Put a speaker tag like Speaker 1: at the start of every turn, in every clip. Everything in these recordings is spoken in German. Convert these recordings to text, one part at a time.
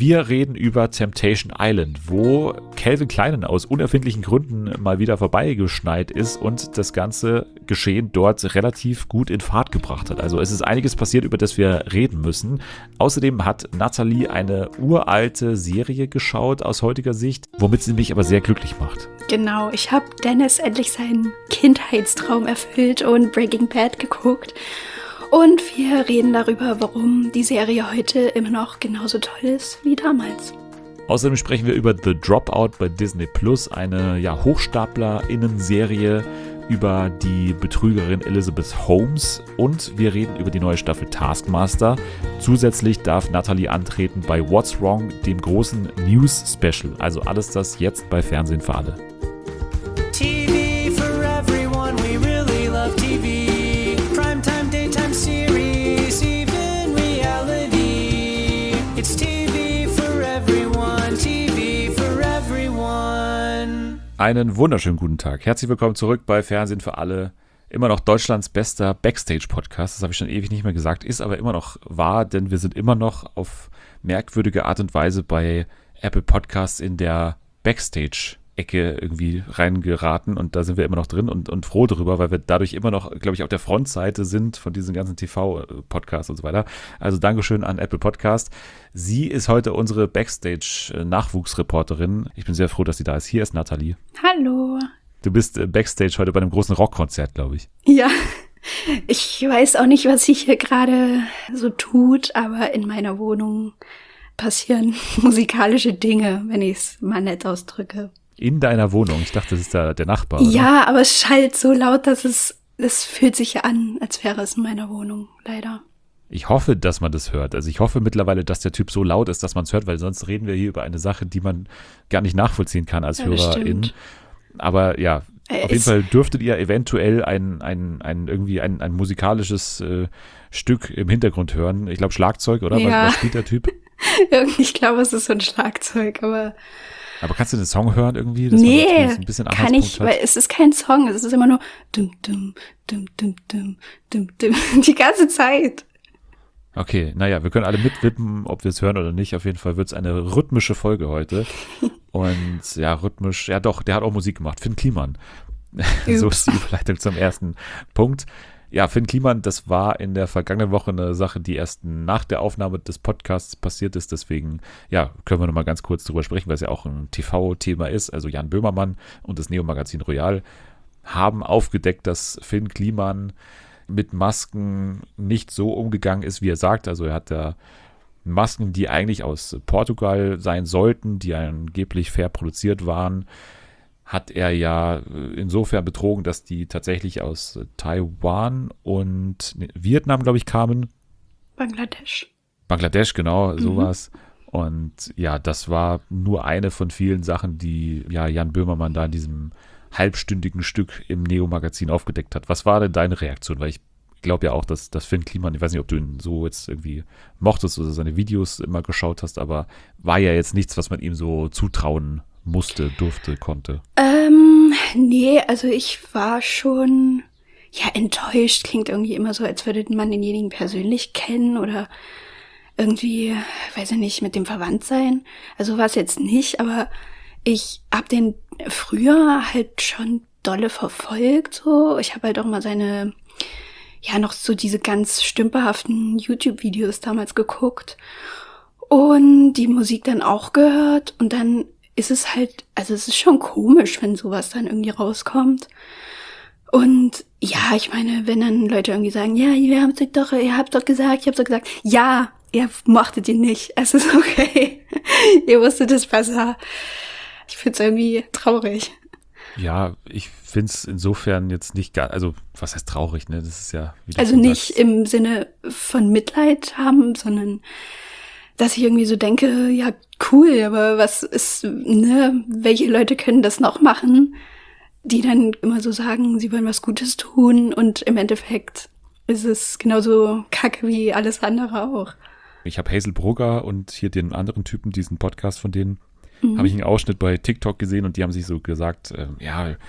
Speaker 1: Wir reden über Temptation Island, wo Calvin Kleinen aus unerfindlichen Gründen mal wieder vorbeigeschneit ist und das ganze Geschehen dort relativ gut in Fahrt gebracht hat. Also es ist einiges passiert, über das wir reden müssen. Außerdem hat Nathalie eine uralte Serie geschaut aus heutiger Sicht, womit sie mich aber sehr glücklich macht.
Speaker 2: Genau, ich habe Dennis endlich seinen Kindheitstraum erfüllt und Breaking Bad geguckt. Und wir reden darüber, warum die Serie heute immer noch genauso toll ist wie damals.
Speaker 1: Außerdem sprechen wir über The Dropout bei Disney Plus, eine HochstaplerInnen-Serie über die Betrügerin Elizabeth Holmes. Und wir reden über die neue Staffel Taskmaster. Zusätzlich darf Nathalie antreten bei What's Wrong, dem großen News-Special. Also alles das jetzt bei Fernsehen für alle.
Speaker 3: TV for everyone, we really love TV. Primetime, daytime series, even reality. It's TV for everyone, TV for everyone.
Speaker 1: Einen wunderschönen guten Tag. Herzlich willkommen zurück bei Fernsehen für alle. Immer noch Deutschlands bester Backstage-Podcast. Das habe ich schon ewig nicht mehr gesagt, ist aber immer noch wahr, denn wir sind immer noch auf merkwürdige Art und Weise bei Apple Podcasts in der Backstage-Ecke irgendwie reingeraten und da sind wir immer noch drin und froh drüber, weil wir dadurch immer noch, glaube ich, auf der Frontseite sind von diesen ganzen TV-Podcasts und so weiter. Also Dankeschön an Apple Podcast. Sie ist heute unsere Backstage-Nachwuchsreporterin. Ich bin sehr froh, dass sie da ist. Hier ist Nathalie.
Speaker 2: Hallo.
Speaker 1: Du bist Backstage heute bei einem großen Rockkonzert, glaube ich.
Speaker 2: Ja, ich weiß auch nicht, was sich hier gerade so tut, aber in meiner Wohnung passieren musikalische Dinge, wenn ich es mal nett ausdrücke.
Speaker 1: In deiner Wohnung? Ich dachte, das ist da der Nachbar, oder?
Speaker 2: Ja, aber es schallt so laut, dass es fühlt sich an, als wäre es in meiner Wohnung, leider.
Speaker 1: Ich hoffe, dass man das hört. Also ich hoffe mittlerweile, dass der Typ so laut ist, dass man es hört, weil sonst reden wir hier über eine Sache, die man gar nicht nachvollziehen kann als Hörerin.
Speaker 2: Stimmt.
Speaker 1: Aber ja, auf jeden Fall dürftet ihr eventuell ein musikalisches Stück im Hintergrund hören. Ich glaube Schlagzeug, oder?
Speaker 2: Ja.
Speaker 1: Was spielt der Typ?
Speaker 2: Ich glaube, es ist so ein Schlagzeug, aber
Speaker 1: kannst du den Song hören irgendwie? Dass
Speaker 2: nee,
Speaker 1: man ein bisschen
Speaker 2: kann ich, weil es ist kein Song, es ist immer nur dum, dum, dum, dum, dum, dum, dum, die ganze Zeit.
Speaker 1: Okay, naja, wir können alle mitwippen, ob wir es hören oder nicht. Auf jeden Fall wird es eine rhythmische Folge heute. Und ja, rhythmisch, ja doch, der hat auch Musik gemacht. Finn Kliman. So ist die Überleitung zum ersten Punkt. Ja, Finn Kliman, das war in der vergangenen Woche eine Sache, die erst nach der Aufnahme des Podcasts passiert ist. Deswegen, ja, können wir nochmal ganz kurz drüber sprechen, weil es ja auch ein TV-Thema ist. Also Jan Böhmermann und das Neo-Magazin Royal haben aufgedeckt, dass Finn Kliman mit Masken nicht so umgegangen ist, wie er sagt. Also er hat da Masken, die eigentlich aus Portugal sein sollten, die angeblich fair produziert waren, hat er ja insofern betrogen, dass die tatsächlich aus Taiwan und Vietnam, glaube ich, kamen. Bangladesch, genau, sowas. Und ja, das war nur eine von vielen Sachen, die ja Jan Böhmermann da in diesem halbstündigen Stück im Neo-Magazin aufgedeckt hat. Was war denn deine Reaktion? Weil ich glaube ja auch, dass Finn Kliman, ich weiß nicht, ob du ihn so jetzt irgendwie mochtest oder seine Videos immer geschaut hast, aber war ja jetzt nichts, was man ihm so zutrauen musste, durfte, konnte.
Speaker 2: Nee, also ich war schon, ja, enttäuscht. Klingt irgendwie immer so, als würde man denjenigen persönlich kennen oder irgendwie, weiß ich nicht, mit dem verwandt sein. Also war es jetzt nicht, aber ich habe den früher halt schon dolle verfolgt, so. Ich habe halt auch mal seine, ja, noch so diese ganz stümperhaften YouTube-Videos damals geguckt und die Musik dann auch gehört und dann ist es halt, also es ist schon komisch, wenn sowas dann irgendwie rauskommt. Und ja, ich meine, wenn dann Leute irgendwie sagen, ja, ihr habt doch gesagt, ja, ihr mochtet ihn nicht, es ist okay, ihr wusstet es besser. Ich find's irgendwie traurig.
Speaker 1: Ja, ich find's insofern jetzt nicht gar, also was heißt traurig, ne? Das ist ja wieder
Speaker 2: also nicht im Sinne von Mitleid haben, sondern dass ich irgendwie so denke, ja, cool, aber was ist, ne, welche Leute können das noch machen, die dann immer so sagen, sie wollen was Gutes tun und im Endeffekt ist es genauso kacke wie alles andere auch.
Speaker 1: Ich habe Hazel Brugger und hier den anderen Typen, diesen Podcast von denen, habe ich einen Ausschnitt bei TikTok gesehen und die haben sich so gesagt, ja,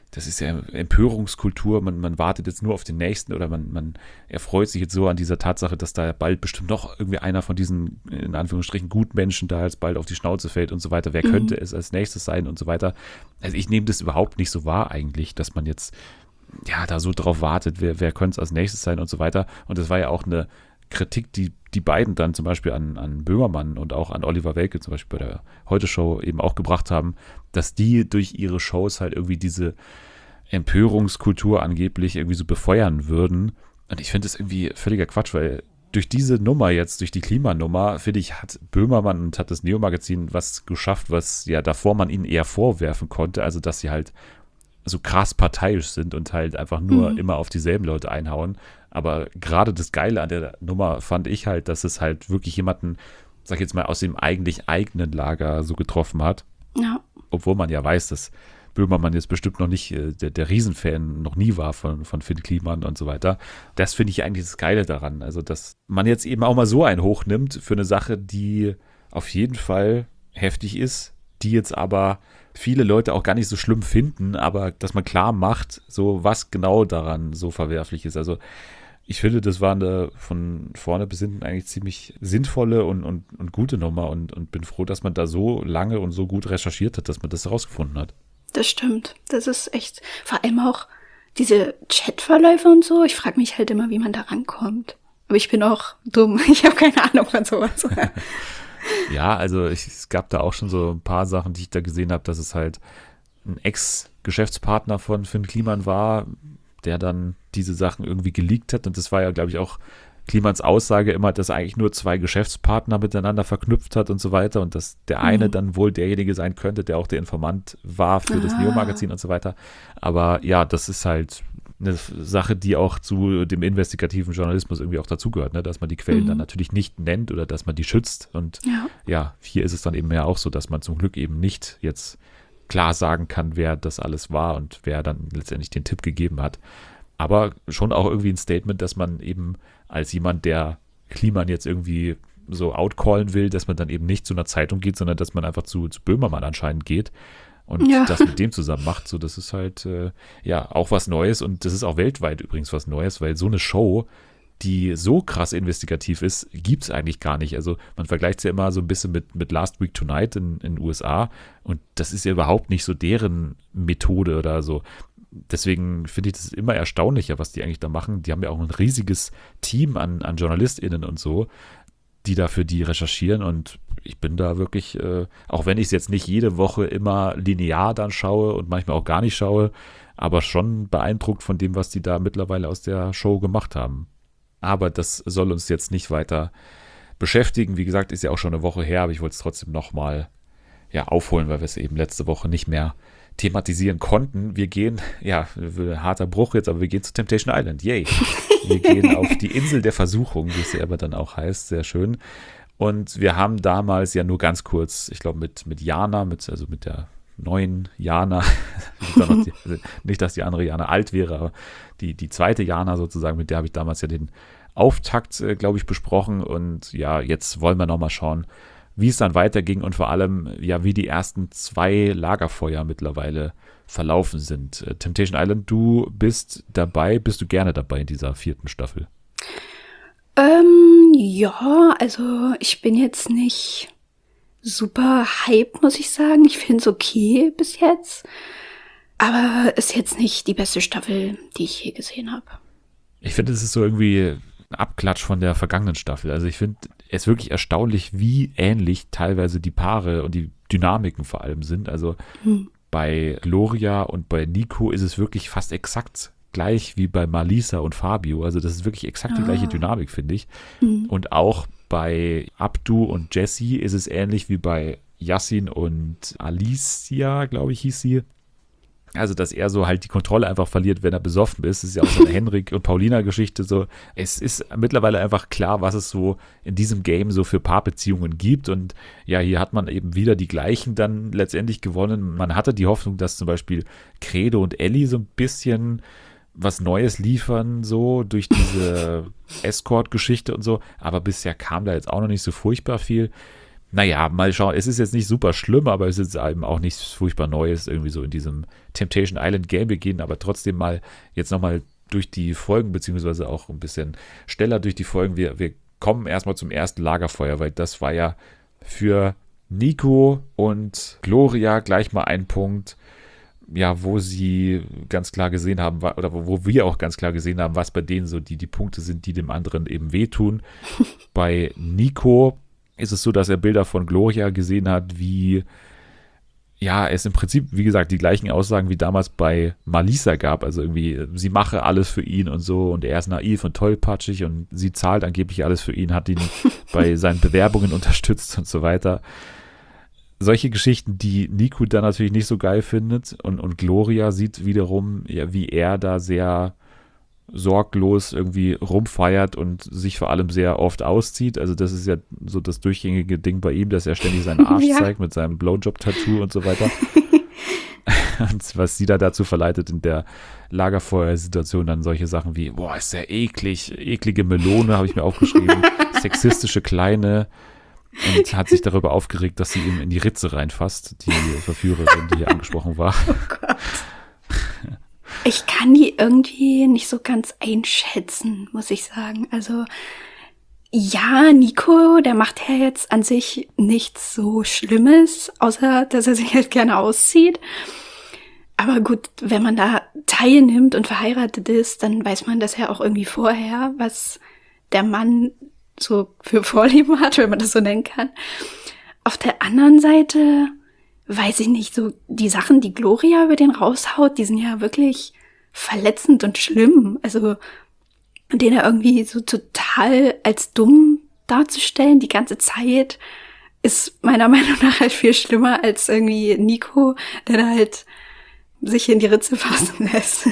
Speaker 1: das ist ja Empörungskultur, man wartet jetzt nur auf den nächsten oder man erfreut sich jetzt so an dieser Tatsache, dass da bald bestimmt noch irgendwie einer von diesen, in Anführungsstrichen, Gutmenschen da jetzt bald auf die Schnauze fällt und so weiter. Wer könnte es als nächstes sein und so weiter. Also ich nehme das überhaupt nicht so wahr eigentlich, dass man jetzt ja da so drauf wartet, wer könnte es als nächstes sein und so weiter. Und das war ja auch eine Kritik, die beiden dann zum Beispiel an Böhmermann und auch an Oliver Welke zum Beispiel bei der Heute-Show eben auch gebracht haben, dass die durch ihre Shows halt irgendwie diese Empörungskultur angeblich irgendwie so befeuern würden. Und ich finde das irgendwie völliger Quatsch, weil durch diese Nummer jetzt, durch die Klimanummer, finde ich, hat Böhmermann und hat das Neo-Magazin was geschafft, was ja davor man ihnen eher vorwerfen konnte, also dass sie halt so krass parteiisch sind und halt einfach nur immer auf dieselben Leute einhauen. Aber gerade das Geile an der Nummer fand ich halt, dass es halt wirklich jemanden, sag ich jetzt mal, aus dem eigentlich eigenen Lager so getroffen hat.
Speaker 2: Ja.
Speaker 1: Obwohl man ja weiß, dass Böhmermann jetzt bestimmt noch nicht der Riesenfan noch nie war von Finn Kliman und so weiter. Das finde ich eigentlich das Geile daran. Also, dass man jetzt eben auch mal so einen hochnimmt für eine Sache, die auf jeden Fall heftig ist, die jetzt aber viele Leute auch gar nicht so schlimm finden, aber dass man klar macht, so was genau daran so verwerflich ist. Also ich finde, das war eine von vorne bis hinten eigentlich ziemlich sinnvolle und gute Nummer und bin froh, dass man da so lange und so gut recherchiert hat, dass man das rausgefunden hat.
Speaker 2: Das stimmt. Das ist echt, vor allem auch diese Chatverläufe und so. Ich frage mich halt immer, wie man da rankommt. Aber ich bin auch dumm. Ich habe keine Ahnung von sowas.
Speaker 1: Ja, also es gab da auch schon so ein paar Sachen, die ich da gesehen habe, dass es halt ein Ex-Geschäftspartner von Finn Kliman war, der dann diese Sachen irgendwie geleakt hat. Und das war ja, glaube ich, auch Klimans Aussage immer, dass er eigentlich nur 2 Geschäftspartner miteinander verknüpft hat und so weiter. Und dass der eine dann wohl derjenige sein könnte, der auch der Informant war für das Neo-Magazin und so weiter. Aber ja, das ist halt eine Sache, die auch zu dem investigativen Journalismus irgendwie auch dazugehört, ne? Dass man die Quellen dann natürlich nicht nennt oder dass man die schützt. Und ja, hier ist es dann eben ja auch so, dass man zum Glück eben nicht jetzt klar sagen kann, wer das alles war und wer dann letztendlich den Tipp gegeben hat. Aber schon auch irgendwie ein Statement, dass man eben als jemand, der Kliman jetzt irgendwie so outcallen will, dass man dann eben nicht zu einer Zeitung geht, sondern dass man einfach zu Böhmermann anscheinend geht und das mit dem zusammen macht. So, das ist halt ja auch was Neues und das ist auch weltweit übrigens was Neues, weil so eine Show, die so krass investigativ ist, gibt es eigentlich gar nicht. Also man vergleicht es ja immer so ein bisschen mit Last Week Tonight in den USA und das ist ja überhaupt nicht so deren Methode oder so. Deswegen finde ich das immer erstaunlicher, was die eigentlich da machen. Die haben ja auch ein riesiges Team an JournalistInnen und so, die da für die recherchieren und ich bin da wirklich, auch wenn ich es jetzt nicht jede Woche immer linear dann schaue und manchmal auch gar nicht schaue, aber schon beeindruckt von dem, was die da mittlerweile aus der Show gemacht haben. Aber das soll uns jetzt nicht weiter beschäftigen. Wie gesagt, ist ja auch schon eine Woche her, aber ich wollte es trotzdem nochmal aufholen, weil wir es eben letzte Woche nicht mehr thematisieren konnten. Wir gehen, harter Bruch jetzt, aber wir gehen zu Temptation Island. Yay! Wir gehen auf die Insel der Versuchung, wie es ja aber dann auch heißt. Sehr schön. Und wir haben damals ja nur ganz kurz, ich glaube mit Jana, mit der neuen Jana, nicht, dass die andere Jana alt wäre, aber die zweite Jana sozusagen, mit der habe ich damals ja den Auftakt, glaube ich, besprochen. Und ja, jetzt wollen wir nochmal schauen, wie es dann weiterging und vor allem, ja, wie die ersten 2 Lagerfeuer mittlerweile verlaufen sind. Temptation Island, du bist dabei, bist du gerne dabei in dieser 4. Staffel?
Speaker 2: Ja, also ich bin jetzt nicht super hyped, muss ich sagen. Ich finde es okay bis jetzt, aber ist jetzt nicht die beste Staffel, die ich je gesehen habe.
Speaker 1: Ich finde, es ist so irgendwie ein Abklatsch von der vergangenen Staffel. Also ich finde es wirklich erstaunlich, wie ähnlich teilweise die Paare und die Dynamiken vor allem sind. Also bei Gloria und bei Nico ist es wirklich fast exakt gleich wie bei Malisa und Fabio. Also das ist wirklich exakt die gleiche Dynamik, finde ich. Und auch bei Abdu und Jessie ist es ähnlich wie bei Yassin und Alicia, glaube ich, hieß sie. Also, dass er so halt die Kontrolle einfach verliert, wenn er besoffen ist. Das ist ja auch so eine Henrik- und Paulina-Geschichte so. Es ist mittlerweile einfach klar, was es so in diesem Game so für Paarbeziehungen gibt. Und ja, hier hat man eben wieder die gleichen dann letztendlich gewonnen. Man hatte die Hoffnung, dass zum Beispiel Credo und Ellie so ein bisschen was Neues liefern, so durch diese Escort-Geschichte und so. Aber bisher kam da jetzt auch noch nicht so furchtbar viel. Naja, mal schauen. Es ist jetzt nicht super schlimm, aber es ist eben auch nichts furchtbar Neues, irgendwie so in diesem Temptation Island Game gehen, aber trotzdem mal jetzt nochmal durch die Folgen, beziehungsweise auch ein bisschen schneller durch die Folgen. Wir kommen erstmal zum ersten Lagerfeuer, weil das war ja für Nico und Gloria gleich mal ein Punkt, ja, wo sie ganz klar gesehen haben, oder wo wir auch ganz klar gesehen haben, was bei denen so die Punkte sind, die dem anderen eben wehtun. Bei Nico ist es so, dass er Bilder von Gloria gesehen hat, wie, ja, es im Prinzip, wie gesagt, die gleichen Aussagen wie damals bei Malisa gab, also irgendwie, sie mache alles für ihn und so und er ist naiv und tollpatschig und sie zahlt angeblich alles für ihn, hat ihn bei seinen Bewerbungen unterstützt und so weiter. Solche Geschichten, die Nico dann natürlich nicht so geil findet und Gloria sieht wiederum, ja, wie er da sehr sorglos irgendwie rumfeiert und sich vor allem sehr oft auszieht. Also das ist ja so das durchgängige Ding bei ihm, dass er ständig seinen Arsch zeigt mit seinem Blowjob-Tattoo und so weiter. Und was sie da dazu verleitet in der Lagerfeuersituation, dann solche Sachen wie, boah, ist der eklig, eklige Melone, habe ich mir aufgeschrieben, sexistische Kleine, und hat sich darüber aufgeregt, dass sie ihm in die Ritze reinfasst, die Verführerin, die hier angesprochen war.
Speaker 2: Oh Gott. Ich kann die irgendwie nicht so ganz einschätzen, muss ich sagen. Also ja, Nico, der macht ja jetzt an sich nichts so Schlimmes, außer dass er sich halt gerne auszieht. Aber gut, wenn man da teilnimmt und verheiratet ist, dann weiß man das ja auch irgendwie vorher, was der Mann so für Vorlieben hat, wenn man das so nennen kann. Auf der anderen Seite weiß ich nicht, so die Sachen, die Gloria über den raushaut, die sind ja wirklich verletzend und schlimm. Also den er irgendwie so total als dumm darzustellen die ganze Zeit, ist meiner Meinung nach halt viel schlimmer als irgendwie Nico, der da halt sich in die Ritze fassen lässt.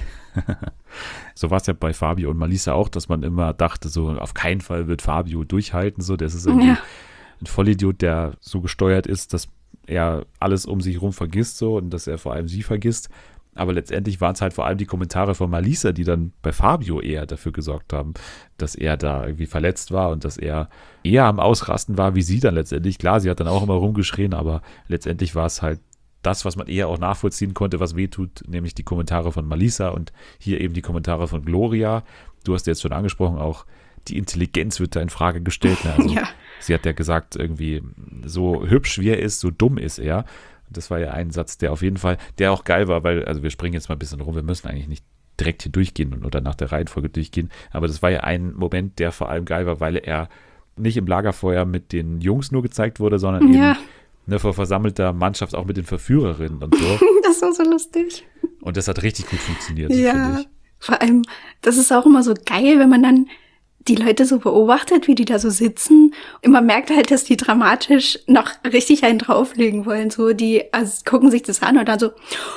Speaker 1: So war es ja bei Fabio und Malisa auch, dass man immer dachte, so auf keinen Fall wird Fabio durchhalten, so das ist irgendwie ein Vollidiot, der so gesteuert ist, dass er alles um sich herum vergisst so und dass er vor allem sie vergisst. Aber letztendlich waren es halt vor allem die Kommentare von Malisa, die dann bei Fabio eher dafür gesorgt haben, dass er da irgendwie verletzt war und dass er eher am Ausrasten war, wie sie dann letztendlich. Klar, sie hat dann auch immer rumgeschrien, aber letztendlich war es halt das, was man eher auch nachvollziehen konnte, was wehtut, nämlich die Kommentare von Malisa und hier eben die Kommentare von Gloria. Du hast jetzt schon angesprochen, auch die Intelligenz wird da in Frage gestellt. Ne? Also sie hat ja gesagt, irgendwie so hübsch wie er ist, so dumm ist er. Das war ja ein Satz, der auf jeden Fall, der auch geil war, weil, also wir springen jetzt mal ein bisschen rum, wir müssen eigentlich nicht direkt hier durchgehen oder nach der Reihenfolge durchgehen, aber das war ja ein Moment, der vor allem geil war, weil er nicht im Lagerfeuer mit den Jungs nur gezeigt wurde, sondern eben vor versammelter Mannschaft auch mit den Verführerinnen und so.
Speaker 2: Das war so lustig.
Speaker 1: Und das hat richtig gut funktioniert,
Speaker 2: finde ich. Vor allem, das ist auch immer so geil, wenn man dann die Leute so beobachtet, wie die da so sitzen. Und man merkt halt, dass die dramatisch noch richtig einen drauflegen wollen. So, die gucken sich das an und dann so,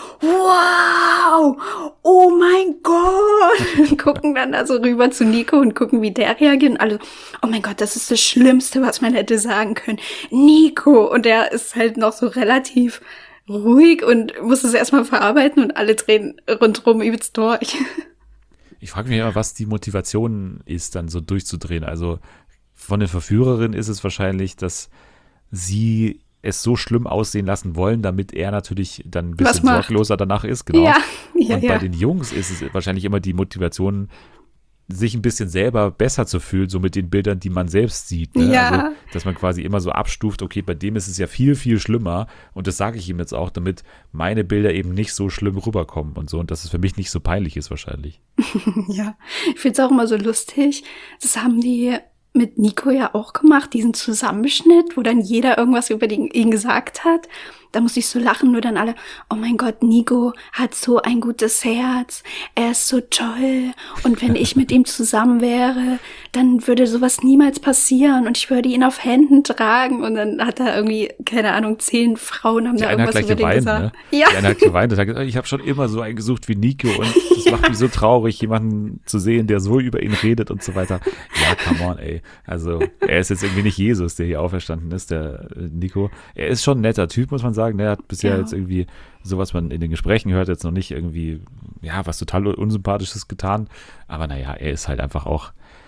Speaker 2: wow, oh mein Gott. Und gucken dann da so rüber zu Nico und gucken, wie der reagiert. Und alle, oh mein Gott, das ist das Schlimmste, was man hätte sagen können. Nico. Und der ist halt noch so relativ ruhig und muss es erstmal verarbeiten und alle drehen rundherum übelst durch.
Speaker 1: Ich frage mich immer, was die Motivation ist, dann so durchzudrehen. Also von den Verführerinnen ist es wahrscheinlich, dass sie es so schlimm aussehen lassen wollen, damit er natürlich dann ein bisschen sorgloser danach ist. Genau. Und bei den Jungs ist es wahrscheinlich immer die Motivation, sich ein bisschen selber besser zu fühlen, so mit den Bildern, die man selbst sieht. Ne?
Speaker 2: Ja.
Speaker 1: Also, dass man quasi immer so abstuft, okay, bei dem ist es ja viel, viel schlimmer und das sage ich ihm jetzt auch, damit meine Bilder eben nicht so schlimm rüberkommen und so und dass es für mich nicht so peinlich ist wahrscheinlich.
Speaker 2: Ja, ich finde es auch immer so lustig. Das haben die mit Nico ja auch gemacht, diesen Zusammenschnitt, wo dann jeder irgendwas über ihn gesagt hat. Da musste ich so lachen, nur dann alle, oh mein Gott, Nico hat so ein gutes Herz, er ist so toll und wenn ich mit ihm zusammen wäre, dann würde sowas niemals passieren und ich würde ihn auf Händen tragen und dann hat er irgendwie, keine Ahnung, 10 Frauen haben da irgendwas über den gesagt.
Speaker 1: Ne? Ja. Die eine hat geweint und hat gesagt, ich habe schon immer so einen gesucht wie Nico und das macht mich so traurig, jemanden zu sehen, der so über ihn redet und so weiter. Ja, come on, ey. Also er ist jetzt irgendwie nicht Jesus, der hier auferstanden ist, der Nico. Er ist schon ein netter Typ, muss man sagen. Er hat bisher jetzt irgendwie, so was man in den Gesprächen hört, jetzt noch nicht irgendwie, ja, was total Unsympathisches getan. Aber naja, er ist halt einfach auch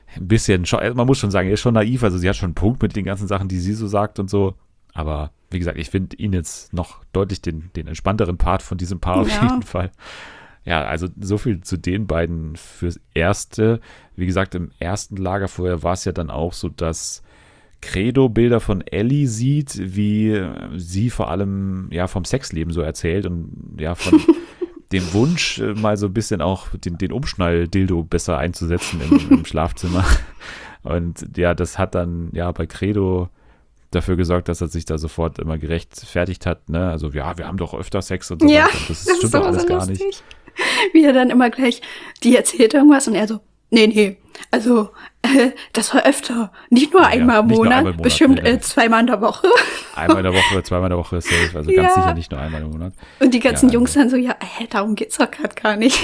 Speaker 1: ein bisschen, also man muss schon sagen, er ist schon naiv, also sie hat schon einen Punkt mit den ganzen Sachen, die sie so sagt und so, aber wie gesagt, ich finde ihn jetzt noch deutlich den entspannteren Part von diesem Paar auf jeden Fall. Ja, also so viel zu den beiden fürs Erste. Wie gesagt, im ersten Lagerfeuer war es ja dann auch so, dass Credo Bilder von Ellie sieht, wie sie vor allem ja vom Sexleben so erzählt und ja von dem Wunsch, mal so ein bisschen auch den Umschnall-Dildo besser einzusetzen im Schlafzimmer. Und ja, das hat dann ja bei Credo dafür gesorgt, dass er sich da sofort immer gerechtfertigt hat. Ne? Also ja, wir haben doch öfter Sex und so
Speaker 2: Ja,
Speaker 1: weiter. Das stimmt doch alles
Speaker 2: so
Speaker 1: gar
Speaker 2: lustig.
Speaker 1: nicht.
Speaker 2: Wie er dann immer gleich, die erzählt irgendwas und er so, nee, also das war öfter, nicht nur einmal im
Speaker 1: nicht nur
Speaker 2: Monat,
Speaker 1: einmal im Monat,
Speaker 2: bestimmt
Speaker 1: nee.
Speaker 2: zweimal in der Woche.
Speaker 1: Einmal in der Woche, zweimal in der Woche ist safe. Also ganz
Speaker 2: Ja.
Speaker 1: sicher nicht nur einmal im Monat.
Speaker 2: Und die ganzen
Speaker 1: Ja,
Speaker 2: Jungs dann so, ja, darum geht's doch gerade gar nicht.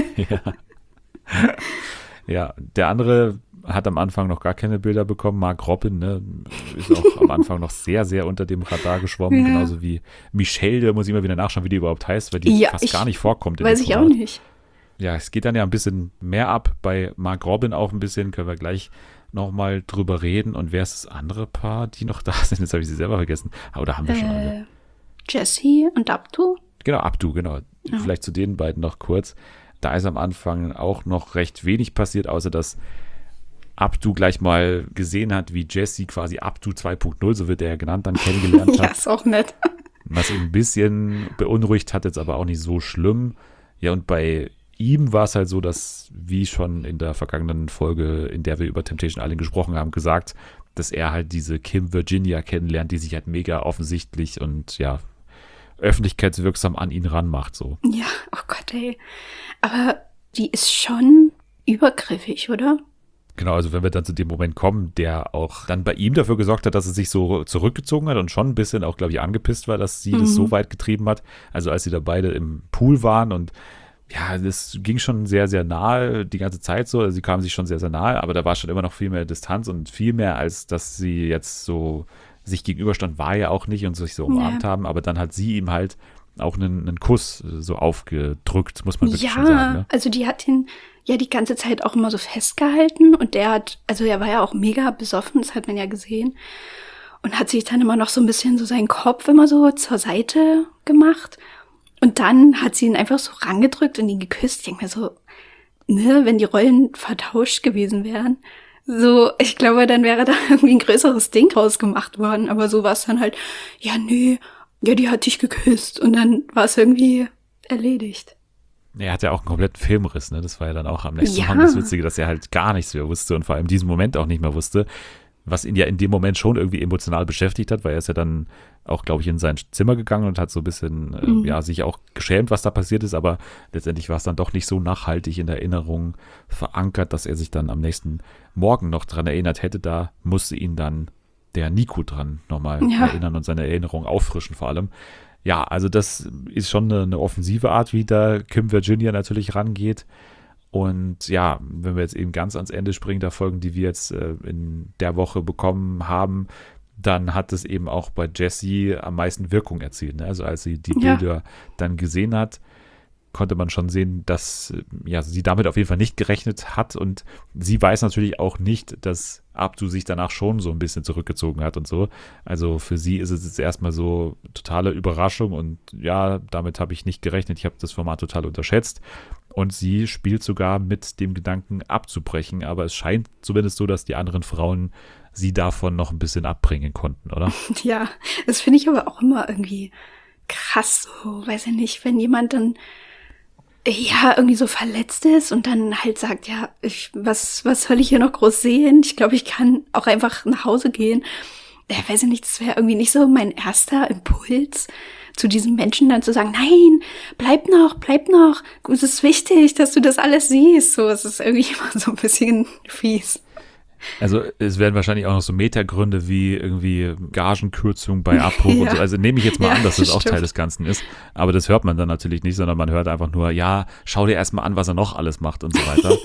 Speaker 1: Ja, der andere hat am Anfang noch gar keine Bilder bekommen. Mark Robin, ne, ist auch am Anfang noch sehr, sehr unter dem Radar geschwommen.
Speaker 2: Ja.
Speaker 1: Genauso wie Michelle, da muss ich immer wieder nachschauen, wie die überhaupt heißt, weil die
Speaker 2: Ja,
Speaker 1: fast
Speaker 2: ich
Speaker 1: gar nicht vorkommt. in
Speaker 2: Weiß
Speaker 1: dem
Speaker 2: ich auch
Speaker 1: Format.
Speaker 2: nicht.
Speaker 1: Ja, es geht dann ja ein bisschen mehr ab. Bei Mark Robin auch ein bisschen, können wir gleich nochmal drüber reden. Und wer ist das andere Paar, die noch da sind? Jetzt habe ich sie selber vergessen. Aber da haben wir schon alle.
Speaker 2: Jessie und Abdu?
Speaker 1: Genau, Abdu, genau.
Speaker 2: Ja.
Speaker 1: Vielleicht zu den beiden noch kurz. Da ist am Anfang auch noch recht wenig passiert, außer dass Abdu gleich mal gesehen hat, wie Jessie quasi Abdu 2.0, so wird er ja genannt, dann kennengelernt
Speaker 2: Ja,
Speaker 1: hat.
Speaker 2: ist auch nett.
Speaker 1: Was ihn ein bisschen beunruhigt hat, jetzt aber auch nicht so schlimm. Ja, und bei ihm war es halt so, dass, wie schon in der vergangenen Folge, in der wir über Temptation Island gesprochen haben, gesagt, dass er halt diese Kim Virginia kennenlernt, die sich halt mega offensichtlich und ja, öffentlichkeitswirksam an ihn ranmacht, so.
Speaker 2: Ja, oh Gott, ey. Aber die ist schon übergriffig, oder?
Speaker 1: Genau, also wenn wir dann zu dem Moment kommen, der auch dann bei ihm dafür gesorgt hat, dass er sich so zurückgezogen hat und schon ein bisschen auch, glaube ich, angepisst war, dass sie das so weit getrieben hat. Also als sie da beide im Pool waren und ja, das ging schon sehr, sehr nahe die ganze Zeit so. Also sie kamen sich schon sehr, sehr nahe, aber da war schon immer noch viel mehr Distanz und viel mehr, als dass sie jetzt so sich gegenüberstand, war ja auch nicht und sich so umarmt haben. Aber dann hat sie ihm halt auch einen Kuss so aufgedrückt, muss man wirklich schon sagen. Ne?
Speaker 2: Also die hat ihn ja die ganze Zeit auch immer so festgehalten und der hat, also er war ja auch mega besoffen, das hat man ja gesehen und hat sich dann immer noch so ein bisschen so seinen Kopf immer so zur Seite gemacht und dann hat sie ihn einfach so rangedrückt und ihn geküsst. Ich denke mir so, ne, wenn die Rollen vertauscht gewesen wären, so, ich glaube, dann wäre da irgendwie ein größeres Ding draus gemacht worden, aber so war es dann halt, ja, nee, ja, die hat dich geküsst und dann war es irgendwie erledigt.
Speaker 1: Er hat ja auch einen kompletten Filmriss, ne? Das war ja dann auch am nächsten
Speaker 2: Ja.
Speaker 1: Morgen das Witzige, dass er halt gar nichts mehr wusste und vor allem in diesem Moment auch nicht mehr wusste, was ihn ja in dem Moment schon irgendwie emotional beschäftigt hat, weil er ist ja dann auch, glaube ich, in sein Zimmer gegangen und hat so ein bisschen, ja, sich auch geschämt, was da passiert ist, aber letztendlich war es dann doch nicht so nachhaltig in der Erinnerung verankert, dass er sich dann am nächsten Morgen noch dran erinnert hätte. Da musste ihn dann der Nico dran nochmal erinnern und seine Erinnerung auffrischen vor allem. Ja, also das ist schon eine offensive Art, wie da Kim Virginia natürlich rangeht. Und ja, wenn wir jetzt eben ganz ans Ende springen der Folgen, die wir jetzt in der Woche bekommen haben, dann hat es eben auch bei Jessie am meisten Wirkung erzielt. Ne? Also als sie die Bilder dann gesehen hat, konnte man schon sehen, dass ja, sie damit auf jeden Fall nicht gerechnet hat und sie weiß natürlich auch nicht, dass Abdu sich danach schon so ein bisschen zurückgezogen hat und so. Also für sie ist es jetzt erstmal so totale Überraschung und ja, damit habe ich nicht gerechnet. Ich habe das Format total unterschätzt und sie spielt sogar mit dem Gedanken abzubrechen, aber es scheint zumindest so, dass die anderen Frauen sie davon noch ein bisschen abbringen konnten, oder?
Speaker 2: Ja, das finde ich aber auch immer irgendwie krass, so, weiß ich nicht, wenn jemand dann ja irgendwie so verletzt ist und dann halt sagt, ja, was soll ich hier noch groß sehen? Ich glaube, ich kann auch einfach nach Hause gehen. Ja, weiß ich nicht, das wäre irgendwie nicht so mein erster Impuls, zu diesem Menschen dann zu sagen, nein, bleib noch, es ist wichtig, dass du das alles siehst. So, es ist irgendwie immer so ein bisschen fies.
Speaker 1: Also es werden wahrscheinlich auch noch so Metagründe wie irgendwie Gagenkürzung bei Abbruch und so. Also nehme ich jetzt mal an, dass das auch Teil des Ganzen ist. Aber das hört man dann natürlich nicht, sondern man hört einfach nur, ja, schau dir erstmal an, was er noch alles macht und so weiter.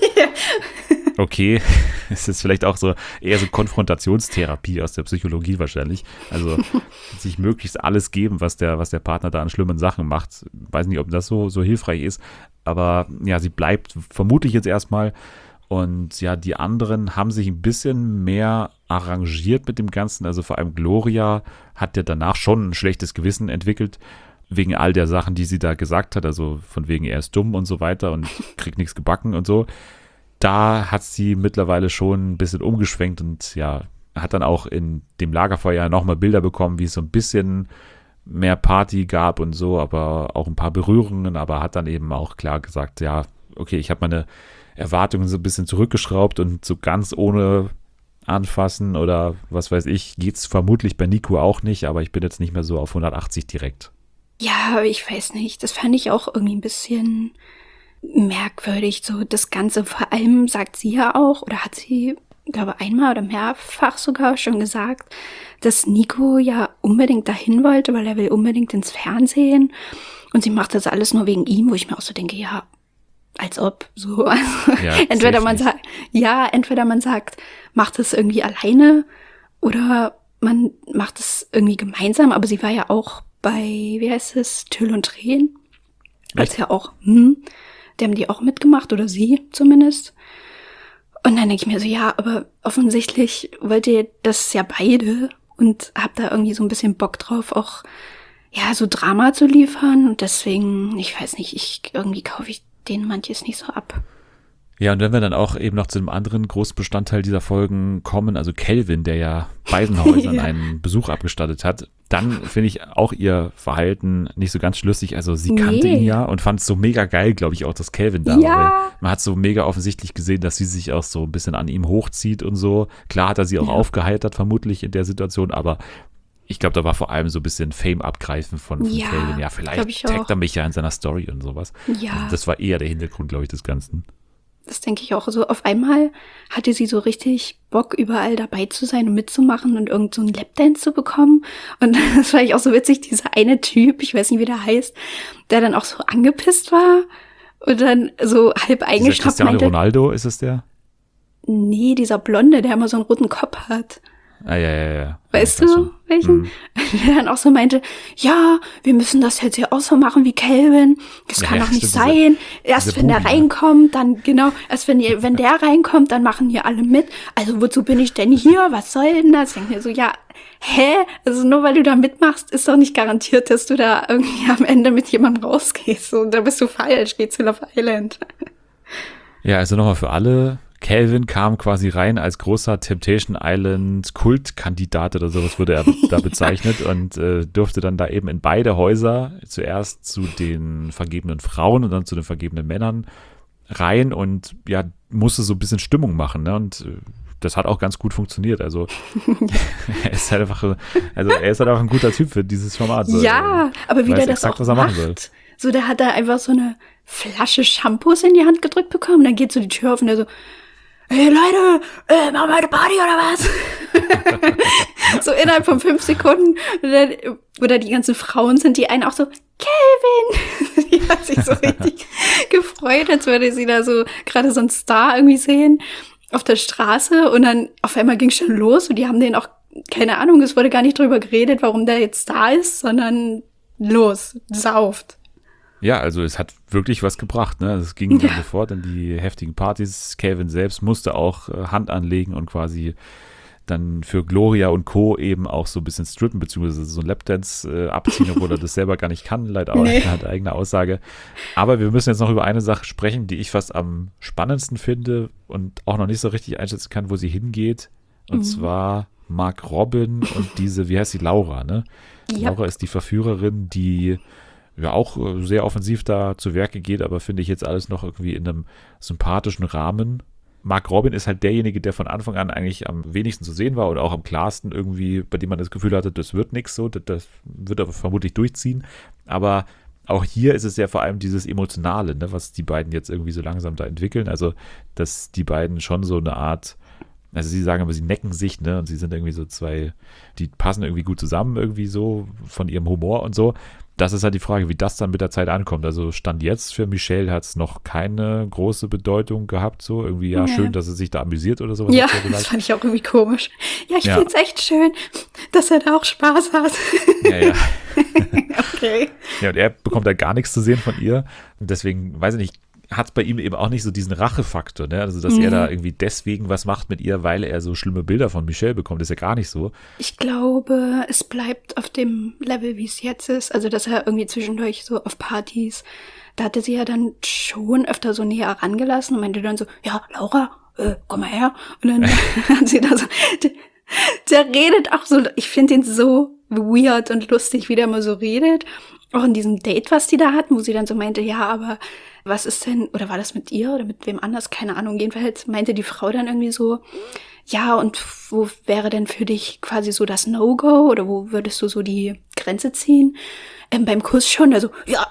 Speaker 1: Okay, es ist vielleicht auch so eher so Konfrontationstherapie aus der Psychologie wahrscheinlich. Also sich möglichst alles geben, was der Partner da an schlimmen Sachen macht. Weiß nicht, ob das so hilfreich ist. Aber ja, sie bleibt vermutlich jetzt erstmal. Und ja, die anderen haben sich ein bisschen mehr arrangiert mit dem Ganzen. Also vor allem Gloria hat ja danach schon ein schlechtes Gewissen entwickelt, wegen all der Sachen, die sie da gesagt hat. Also von wegen, er ist dumm und so weiter und kriegt nichts gebacken und so. Da hat sie mittlerweile schon ein bisschen umgeschwenkt und ja, hat dann auch in dem Lagerfeuer nochmal Bilder bekommen, wie es so ein bisschen mehr Party gab und so, aber auch ein paar Berührungen, aber hat dann eben auch klar gesagt, ja, okay, ich habe meine Erwartungen so ein bisschen zurückgeschraubt und so ganz ohne Anfassen oder was weiß ich, geht's vermutlich bei Nico auch nicht, aber ich bin jetzt nicht mehr so auf 180 direkt.
Speaker 2: Ja, aber ich weiß nicht, das fand ich auch irgendwie ein bisschen merkwürdig, so das Ganze. Vor allem sagt sie ja auch, oder hat sie, glaube einmal oder mehrfach sogar schon gesagt, dass Nico ja unbedingt dahin wollte, weil er will unbedingt ins Fernsehen und sie macht das alles nur wegen ihm, wo ich mir auch so denke, ja, als ob so. Also
Speaker 1: Ja,
Speaker 2: entweder man sagt, macht es irgendwie alleine oder man macht es irgendwie gemeinsam, aber sie war ja auch bei, wie heißt es, Tüll und Tränen. Als ja auch, die haben die auch mitgemacht oder sie zumindest. Und dann denke ich mir so, ja, aber offensichtlich wollt ihr das ja beide und habt da irgendwie so ein bisschen Bock drauf, auch ja so Drama zu liefern. Und deswegen, ich weiß nicht, irgendwie kaufe ich denen manches nicht so ab.
Speaker 1: Ja, und wenn wir dann auch eben noch zu einem anderen großen Bestandteil dieser Folgen kommen, also Kelvin, der ja Waisenhäusern
Speaker 2: Ja.
Speaker 1: einen Besuch abgestattet hat, dann finde ich auch ihr Verhalten nicht so ganz schlüssig. Also sie kannte
Speaker 2: Nee.
Speaker 1: ihn ja und fand es so mega geil, glaube ich, auch, dass Kelvin da war.
Speaker 2: Ja.
Speaker 1: Weil man hat so mega offensichtlich gesehen, dass sie sich auch so ein bisschen an ihm hochzieht und so. Klar hat er sie auch
Speaker 2: Ja.
Speaker 1: aufgeheitert, vermutlich in der Situation, aber ich glaube, da war vor allem so ein bisschen Fame abgreifen von
Speaker 2: Ja,
Speaker 1: Kelvin. Ja,
Speaker 2: glaub
Speaker 1: vielleicht
Speaker 2: ich
Speaker 1: taggt
Speaker 2: auch.
Speaker 1: er mich ja in seiner Story und sowas.
Speaker 2: Ja.
Speaker 1: Also das war eher der Hintergrund, glaube ich, des Ganzen.
Speaker 2: Das denke ich auch. So auf einmal hatte sie so richtig Bock, überall dabei zu sein und mitzumachen und irgend so einen Lapdance zu bekommen. Und das war ich auch so witzig, dieser eine Typ, ich weiß nicht, wie der heißt, der dann auch so angepisst war und dann so halb
Speaker 1: Dieser
Speaker 2: eingeschnappt
Speaker 1: Cristiano
Speaker 2: meinte,
Speaker 1: Ronaldo, ist es der?
Speaker 2: nee, dieser Blonde, der immer so einen roten Kopf hat.
Speaker 1: Ah, ja.
Speaker 2: Weißt
Speaker 1: Ja, ich weiß
Speaker 2: du,
Speaker 1: schon.
Speaker 2: welchen? Der dann auch so meinte, ja, wir müssen das jetzt hier auch so machen wie Kelvin. Das
Speaker 1: Ja,
Speaker 2: kann
Speaker 1: ja,
Speaker 2: doch nicht
Speaker 1: stimmt,
Speaker 2: sein. Erst
Speaker 1: diese
Speaker 2: wenn der
Speaker 1: Buben, ne?
Speaker 2: reinkommt, dann, genau, wenn der reinkommt, dann machen hier alle mit. Also wozu bin ich denn hier? Was soll denn das? Ich denke mir so, ja, hä? Also nur weil du da mitmachst, ist doch nicht garantiert, dass du da irgendwie am Ende mit jemandem rausgehst. So, da bist du falsch, geh zu Love Island.
Speaker 1: Ja, also nochmal für alle. Kelvin kam quasi rein als großer Temptation Island Kultkandidat oder sowas wurde er da bezeichnet und durfte dann da eben in beide Häuser, zuerst zu den vergebenen Frauen und dann zu den vergebenen Männern rein und ja, musste so ein bisschen Stimmung machen, ne? Und das hat auch ganz gut funktioniert. Also er ist halt einfach ein guter Typ für dieses Format. So.
Speaker 2: Ja, aber wie
Speaker 1: Weiß
Speaker 2: der das
Speaker 1: exakt,
Speaker 2: auch
Speaker 1: was er machen will.
Speaker 2: macht. So, der hat da einfach so eine Flasche Shampoos in die Hand gedrückt bekommen. Dann geht so die Tür auf und der so, hey Leute, machen wir eine Party oder was? So innerhalb von 5 Sekunden. Oder die ganzen Frauen sind die einen auch so, Kelvin! Die hat sich so richtig gefreut, als würde sie da so gerade so einen Star irgendwie sehen auf der Straße. Und dann auf einmal ging es schon los und die haben den auch, keine Ahnung, es wurde gar nicht drüber geredet, warum der jetzt da ist, sondern los, sauft.
Speaker 1: Ja, also es hat wirklich was gebracht, ne? Es ging dann sofort in die heftigen Partys. Kelvin selbst musste auch Hand anlegen und quasi dann für Gloria und Co. eben auch so ein bisschen strippen, beziehungsweise so ein Lapdance abziehen, obwohl er das selber gar nicht kann, leider auch nach eigener Aussage. Aber wir müssen jetzt noch über eine Sache sprechen, die ich fast am spannendsten finde und auch noch nicht so richtig einschätzen kann, wo sie hingeht. Und zwar Mark Robin und diese, wie heißt sie, Laura, ne?
Speaker 2: Ja.
Speaker 1: Laura ist die Verführerin, die ja auch sehr offensiv da zu Werke geht, aber finde ich jetzt alles noch irgendwie in einem sympathischen Rahmen. Mark Robin ist halt derjenige, der von Anfang an eigentlich am wenigsten zu sehen war und auch am klarsten irgendwie, bei dem man das Gefühl hatte, das wird nichts so, das wird er vermutlich durchziehen. Aber auch hier ist es ja vor allem dieses Emotionale, ne, was die beiden jetzt irgendwie so langsam da entwickeln. Also, dass die beiden schon so eine Art, also sie sagen aber, sie necken sich, ne, und sie sind irgendwie so zwei, die passen irgendwie gut zusammen irgendwie so von ihrem Humor und so. Das ist halt die Frage, wie das dann mit der Zeit ankommt. Also Stand jetzt für Michelle hat es noch keine große Bedeutung gehabt, so irgendwie, ja,
Speaker 2: Ja.
Speaker 1: schön, dass er sich da amüsiert oder sowas.
Speaker 2: Ja,
Speaker 1: hat sie
Speaker 2: das
Speaker 1: gesagt.
Speaker 2: fand ich auch irgendwie komisch. Ja, ich
Speaker 1: Ja.
Speaker 2: find's echt schön, dass er da auch Spaß hat.
Speaker 1: Ja.
Speaker 2: Okay.
Speaker 1: Ja, und er bekommt da gar nichts zu sehen von ihr. Und deswegen, weiß ich nicht, hat bei ihm eben auch nicht so diesen Rachefaktor, ne? Also, dass er da irgendwie deswegen was macht mit ihr, weil er so schlimme Bilder von Michelle bekommt, ist ja gar nicht so.
Speaker 2: Ich glaube, es bleibt auf dem Level, wie es jetzt ist. Also, dass er irgendwie zwischendurch so auf Partys, da hatte sie ja dann schon öfter so näher rangelassen und meinte dann so, ja, Laura, komm mal her. Und dann hat sie da so, der redet auch so, ich finde ihn so weird und lustig, wie der immer so redet. Auch in diesem Date, was die da hatten, wo sie dann so meinte, ja, aber was ist denn, oder war das mit ihr oder mit wem anders? Keine Ahnung. Jedenfalls meinte die Frau dann irgendwie so, ja, und wo wäre denn für dich quasi so das No-Go oder wo würdest du so die Grenze ziehen? Beim Kuss schon, also, ja,